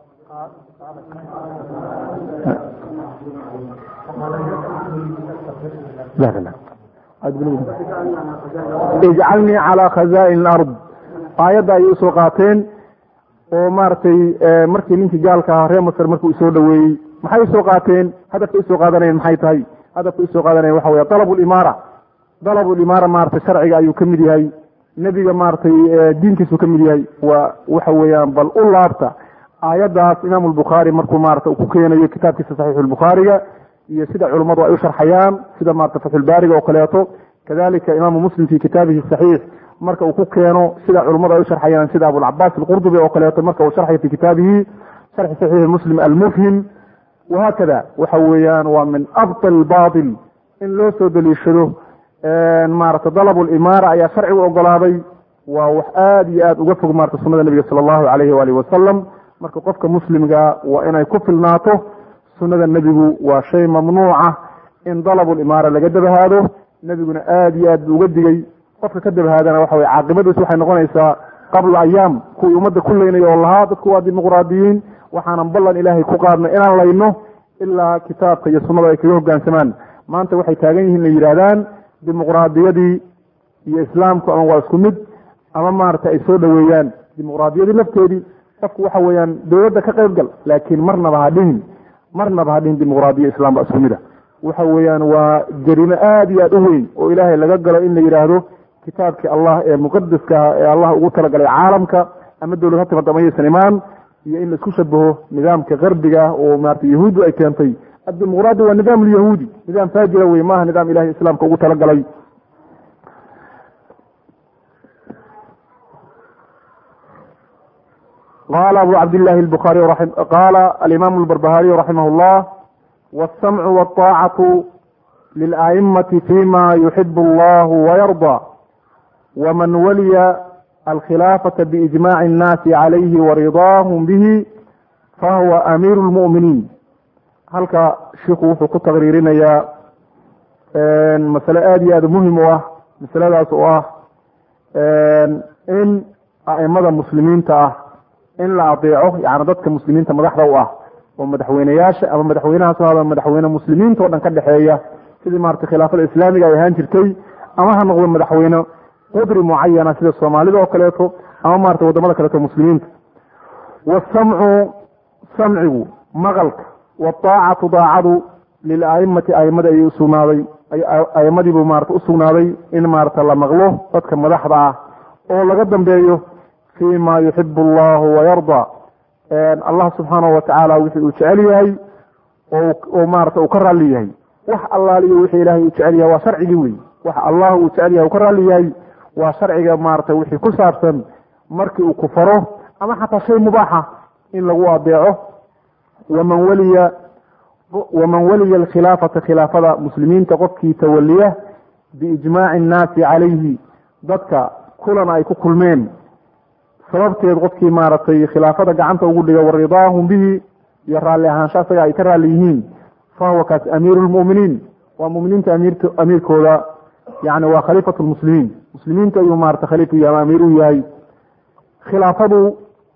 ijcalnii calaa khazaain alard aayadda ayay usoo qaateen oo maaragtay markii ninkii gaalka ahaa reer masr markii usoo dhaweeyey maxay usoo qaateen hadafka usoo qaadanayeen maxay tahay hadafka usoo qaadanayen waxa wey dalabulimaara dalabulimaara maarata sharciga ayuu ka mid yahay nebiga maaragtay diinkiisuu ka mid yahay waa waxa weeyaan bal u laabta aayaddaas imaam albukhaari markuu maarata ku keenayo kitaabkiisa saxiixulbukhaariga iyo sida culummadu ay u sharxayaan sida maarata fatxulbaariga oo kaleeto kadalika imaamu muslim fi kitaabihi saxiix marka uu ku keeno sida culummadu ay u sharxayaan sida abulcabaas alqurdubi oo kaleeto marka uu sharxayo fi kitaabihi sharxi saxiixi muslim almufhim wahaakada waxa weeyaan waa min abtal baatil in loo soo daliishado maarata dalabulimaara ayaa sharcigu ogolaaday waa wax aada iyo aada uga fog maarata sunada nebiga sala allahu calayhi waalihi wasalam marka qofka muslimga waa inay ku filnaato sunada nebigu waa shay mamnuuca in dalabulimaara laga dabahaado nebiguna aada iyo aad buu uga digay qofka ka dabahaadana waxa weye caaqibadiisu waxay noqonaysaa qabla ayaam kuwii ummadda ku leynaya oo lahaa dadku waa dimuqraadiyiin waxaanan ballan ilaahay ku qaadnay inaan layno ilaa kitaabka iyo sunnada ay kaga hogaansamaan maanta waxay taagan yihiin inay yidhaahdaan dimuqraadiyadii iyo islaamku ama waa isku mid ama maarata ay soo dhoweeyaan dimuqraadiyadii lafteedii qofku waxa weeyaan dowladda ka qayb gal laakiin marnaba ha dhihin marnaba ha dhihin dimuqraadiya islam ba isku mid a waxa weeyaan waa jarimo aada iyo aada u weyn oo ilaahay laga galo in la yidhaahdo kitaabkii allah ee muqadaska ah ee allah ugu talagalay caalamka ama dowlad ha timaado ama yaysan imaan iyo in laisku shabaho nidaamka qarbiga ah oo maarata yahuuddu ay keentay addimuqraadi waa nidaam lyahuudi nidaam faajira wey maaha nidaam ilahay islaamka ugu talagalay qala abu cabdillahi albukhaariy qala alimaamu albarbahariy raximah llah wاsamcu wاطaacatu lilaimati fima yuxib allah wayarضى wman waliya alkhilaafata biijmaci الnaasi calayhi waridaahum bihi fahuwa amiiru اlmu'miniin halka shiku wuxuu ku taqriirinayaa masale aada iyo aada muhim u ah masaladaas oo ah in a'imada muslimiinta ah in la adeeco yani dadka muslimiinta madaxda u ah oo madaxweyneyaasha ama madaxweynahaas hada madaxweyne muslimiinta o dhan ka dhexeeya sidii maarata khilaafada islaamiga ay ahaan jirtay ama ha noqdo madaxweyne qudri mucayana sida soomaalida oo kaleeto ama maarata wadamada kaleeto muslimiinta wasamcu samcigu maqalka waaacatu daacadu lilaimati aimada ayay usugnaaday aimadiibuu maarata usugnaaday in maarata la maqlo dadka madaxda ah oo laga dambeeyo fima yuxib allahu wayarda allah subxaanahu watacaala wixii uu jecel yahay oo maarata uu ka raalli yahay wax allaaliyo wixii ilahay uu jecel yahay waa sharcigii wey wax allah uu jecel yahay uu ka raalli yahay waa sharciga maarata wixii ku saabsan markii uu ku faro ama xataa shay mubaaxa in lagu adeeco waman waliya waman waliya alkhilaafata khilaafada muslimiinta qofkii tawaliya biijmaaci annaasi calayhi dadka kulan ay ku kulmeen sababteed qofkii maaragtay khilaafada gacanta ugu dhiga waridaahum bihi iyo raalli ahaansha isaga ay ka raalli yihiin fahuwa kaas amiiru lmu'miniin waa muminiinta amiirt amiirkooda yani waa khaliifatu lmuslimiin muslimiinta ayuu maarata khaliif u yahay ama amiir u yahay khilaafadu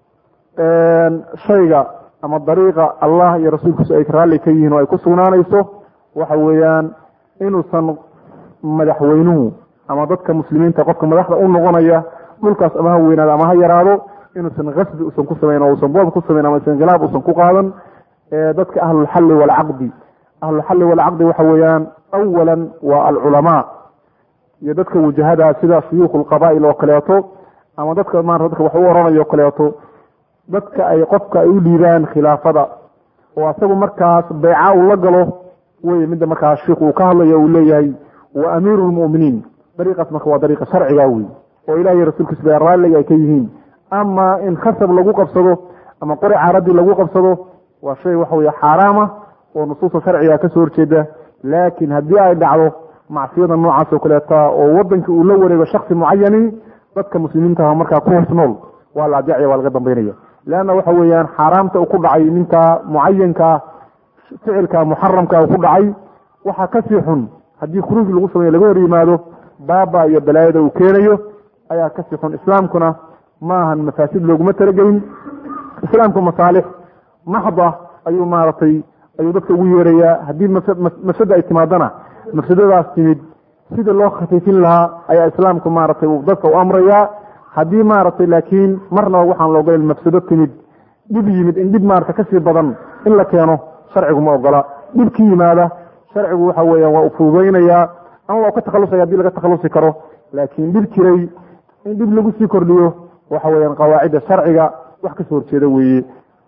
shayga ama dariiqa allah iyo rasuulkiisu ay raalli ka yihiin oo ay ku sugnaanayso waxa weeyaan inuusan madaxweynuhu ama dadka muslimiinta qofka madaxda u noqonaya dhulkaas ama ha weynaado ama ha yaraado inuusan qasbi usan ku samayn oo usan boob ku samayn ama usan khilaaf usan ku qaadan dadka ahlulxalli walcaqdi ahlulxalli walcaqdi waxa weeyaan awalan waa alculamaa iyo dadka wajahada sida shuyuukh alqabaa'il oo kaleeto ama dadka maanta dadka wax u oranayo kaleeto dadka ay qofka ay u dhiibaan khilaafada oo asagu markaas beeca uu la galo way midda markaas sheekhu uu ka hadlayo uu leeyahay wa amiiru lmu'miniin dariiqaas marka waa dariiqa sharciga wey oo ilaahay rasuulkiisa baa raalliga ay ka yihiin ama in khasab lagu qabsado ama qori caaradii lagu qabsado waa shay waxa weeye xaaraama oo nusuusta sharciga ka soo horjeeda laakiin haddii ay dhacdo macsiyada noocaas oo kaleeta oo wadankii uu la wareego shaksi mucayani dadka muslimiinta markaa ku hoos nool waa la adeecaya waa laga dambaynaya leanna waxa weeyaan xaaraamta uu ku dhacay ninka mucayanka ficilka muxaramka uu ku dhacay waxaa kasii xun haddii khuruuj lagu sameeyo laga hor yimaado baaba iyo balaayada uu keenayo ayaa kasii xun islaamkuna ma ahan mafaasid looguma talagelin islaamku masaalix maxda ayuu maaragtay ayuu dadka ugu yeerayaa haddii mafsada ay timaadana mafsadadaas timid sidii loo khafiifin lahaa ayaa islaamku maaragtay dadka u amrayaa haddii maaragtay laakiin marnaba waxaan la ogolayn mafsado timid dhib yimid in dhib maarata kasii badan in la keeno sharcigu ma ogola dhibki yimaada sharcigu waxa weeyaan waa u fududeynayaa ama waa ka takhalusaya hadii laga takhalusi karo laakiin dhib jiray in dhib lagu sii kordhiyo waxa weeyaan qawaacidda sharciga wax kasoo horjeeda weeye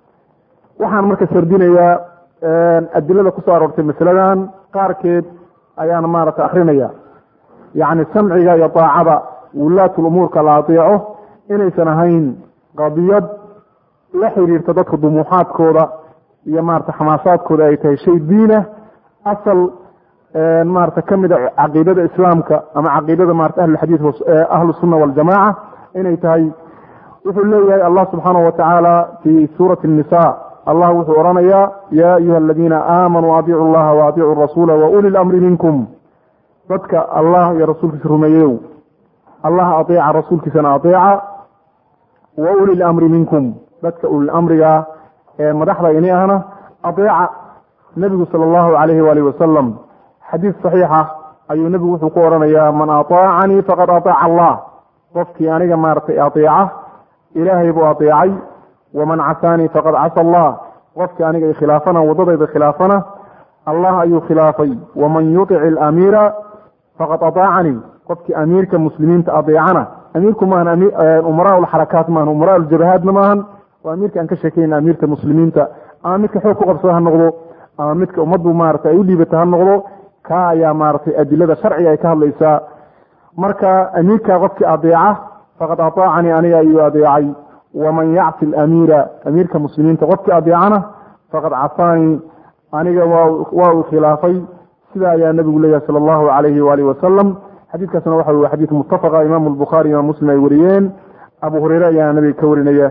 waxaan marka sardinayaa adilada kusoo aroortay masaladan qaarkeed ayaan maaragtay akrinaya yacni samciga iyo daacada wulaatul umuurka la adeeco inaysan ahayn qadiyad la xiriirta dadka dumuuxaadkooda iyo maarata xamaasaadkooda ay tahay shay diina asal maarata kamid a caqiidada islaamka ama caqiidada maarata ahlulxadiid ahlu sunna waljamaaca inay tahay wuxuu leeyahay allah subxaanahu watacaala fi suurati nisa allah wuxuu oranayaa ya ayuha aladiina aamanuu adiicu llaha waadiicu rasuula wauli lamri minkum dadka allah iyo rasuulkiisa rumeeyeyow allah adeeca rasuulkiisana adeeca wa uli lamri minkum dadka ulilamriga ee madaxda ini ahna adeeca nebigu sala allahu alayhi waalihi wasalam xadiis saxiixa ayuu nebigu wuxuu ku oranayaa man aطaacanii faqad aطaaca allah qofkii aniga maaragtay adeeca ilaahay buu adeecay waman casaanii faqad casa allah qofkii aniga i khilaafana wadadayda khilaafana allah ayuu khilaafay waman yutic alamiira faqad aطaacanii qofkii amiirka muslimiinta adeecana amiirku maahan umaraa lxarakaat maahan umaraa ljabahaadna maahan waa amiirka aan ka sheekayna amiirka muslimiinta ama midka xoog ku qabsada ha noqdo ama midka ummaddu maarata ay u dhiibata ha noqdo ka ayaa maaragtay adilada sharciga ay ka hadlaysaa marka amiirka qofkii adeeca faqad aطaacanii aniga ayuu adeecay waman yacsi alamiira amiirka muslimiinta qofkii adeecana faqad casaanii aniga waa uu khilaafay sida ayaa nabigu leeyahay sala allahu alayhi waalihi wasalam xadiidkaasna waxa wey xadiid muttafaqa imaamu albukhaari imaam muslim ay wariyeen abu hureyre ayaa nabiga ka warinaya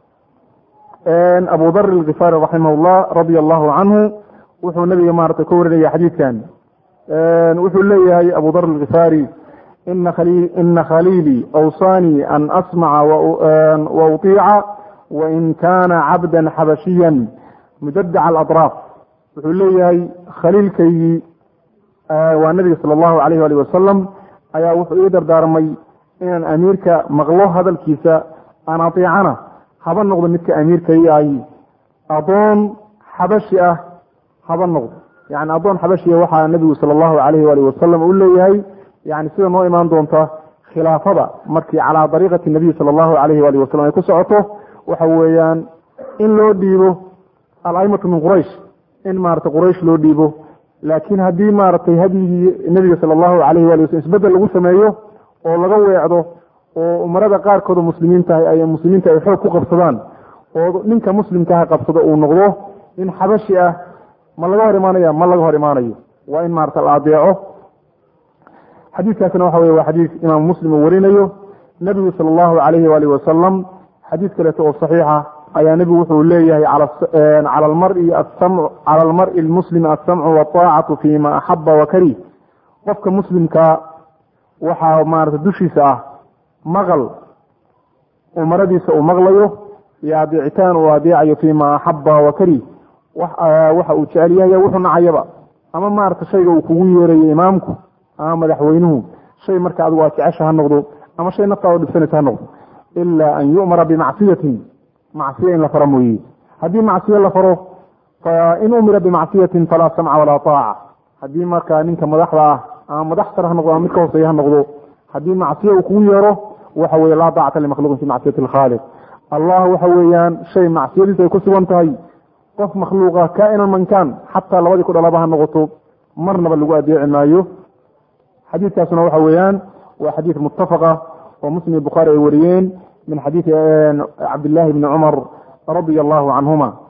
abu dar alkifaari raximah llah radia allahu canhu wuxuu nabiga maarata ka warinaya xadiidkan wuxuu leeyahay abu dar alkifaari ina khaliilii awsaanii an asmaca wa utiica wain kaana cabdan xabashiyan mudadaca aladraaf wuxuu leeyahay khaliilkaygii waa nabiga sala allahu alayh alih wasalam ayaa wuxuu ii dardaarmay inaan amiirka maqlo hadalkiisa aan ateecana haba noqdo midka amiirkai ay adoon xabashi ah haba noqdo yani adoon xabashiya waxaa nabigu sala allahu alayh alih wasalam u leeyahay yani sida noo imaan doonta khilaafada markii calaa dariiqati nabiy sala allahu alayh alih wasalam ay ku socoto waxa weeyaan in loo dhiibo alaimatu min quraysh in maarata quraysh loo dhiibo laakiin haddii maaragtay hadyigii nebiga sala allahu alayh waali waslm isbedel lagu sameeyo oo laga weecdo oo umarada qaarkooda muslimiinta ay muslimiinta ay xoog ku qabsadaan oo ninka muslimkaha qabsado uu noqdo nin xabashi ah ma laga hor imaanaya ma laga hor imaanayo waa in maarata la adeeco xadiidkaasna waxa wey waa xadiis imaamu muslim uu warinayo nebigu sala allahu alayhi waalihi wasalam xadiis kaleeto oo saxiixa ayaa nebigu wuxuu leeyahay cala almari cala almari lmuslimi alsamcu waaطaacatu fima axaba wakarih qofka muslimka waxaa maarata dushiisa ah maqal umaradiisa uu maqlayo iyo adeecitaan uu adeecayo fiima axaba wa kari waxa uu jecel yahay wuxuu nacayaba ama maarta shayga uu kugu yeerayo imaamku ama madaxweynuhu shay marka adigu aad jecesha ha noqdo ama shay naftaada dhibsanaysa ha noqdo ilaa an yu'mara bimacsiyatin macsiya in la faro mooye haddii macsiyo la faro fa in umira bimacsiyatin falaa samca walaa taaca haddii markaa ninka madaxda ah ama madax sare ha noqdo ama mid ka hooseeya ha noqdo haddii macsiyo uu kugu yeero waxa weeye laa daacata limakhluuqin fi macsiyati alkhaaliq allah waxa weeyaan shay macsiyadiisa ay ku sugan tahay qof makhluuqa kaa'inan man kaan xataa labadii ku dhalaba ha noqoto marnaba lagu adeeci maayo xadiidkaasuna waxa weeyaan waa xadiid muttafaqa oo muslim iyo bukhaari ay wariyeen min xadiidi cabdillahi bni cumar radia allahu canhuma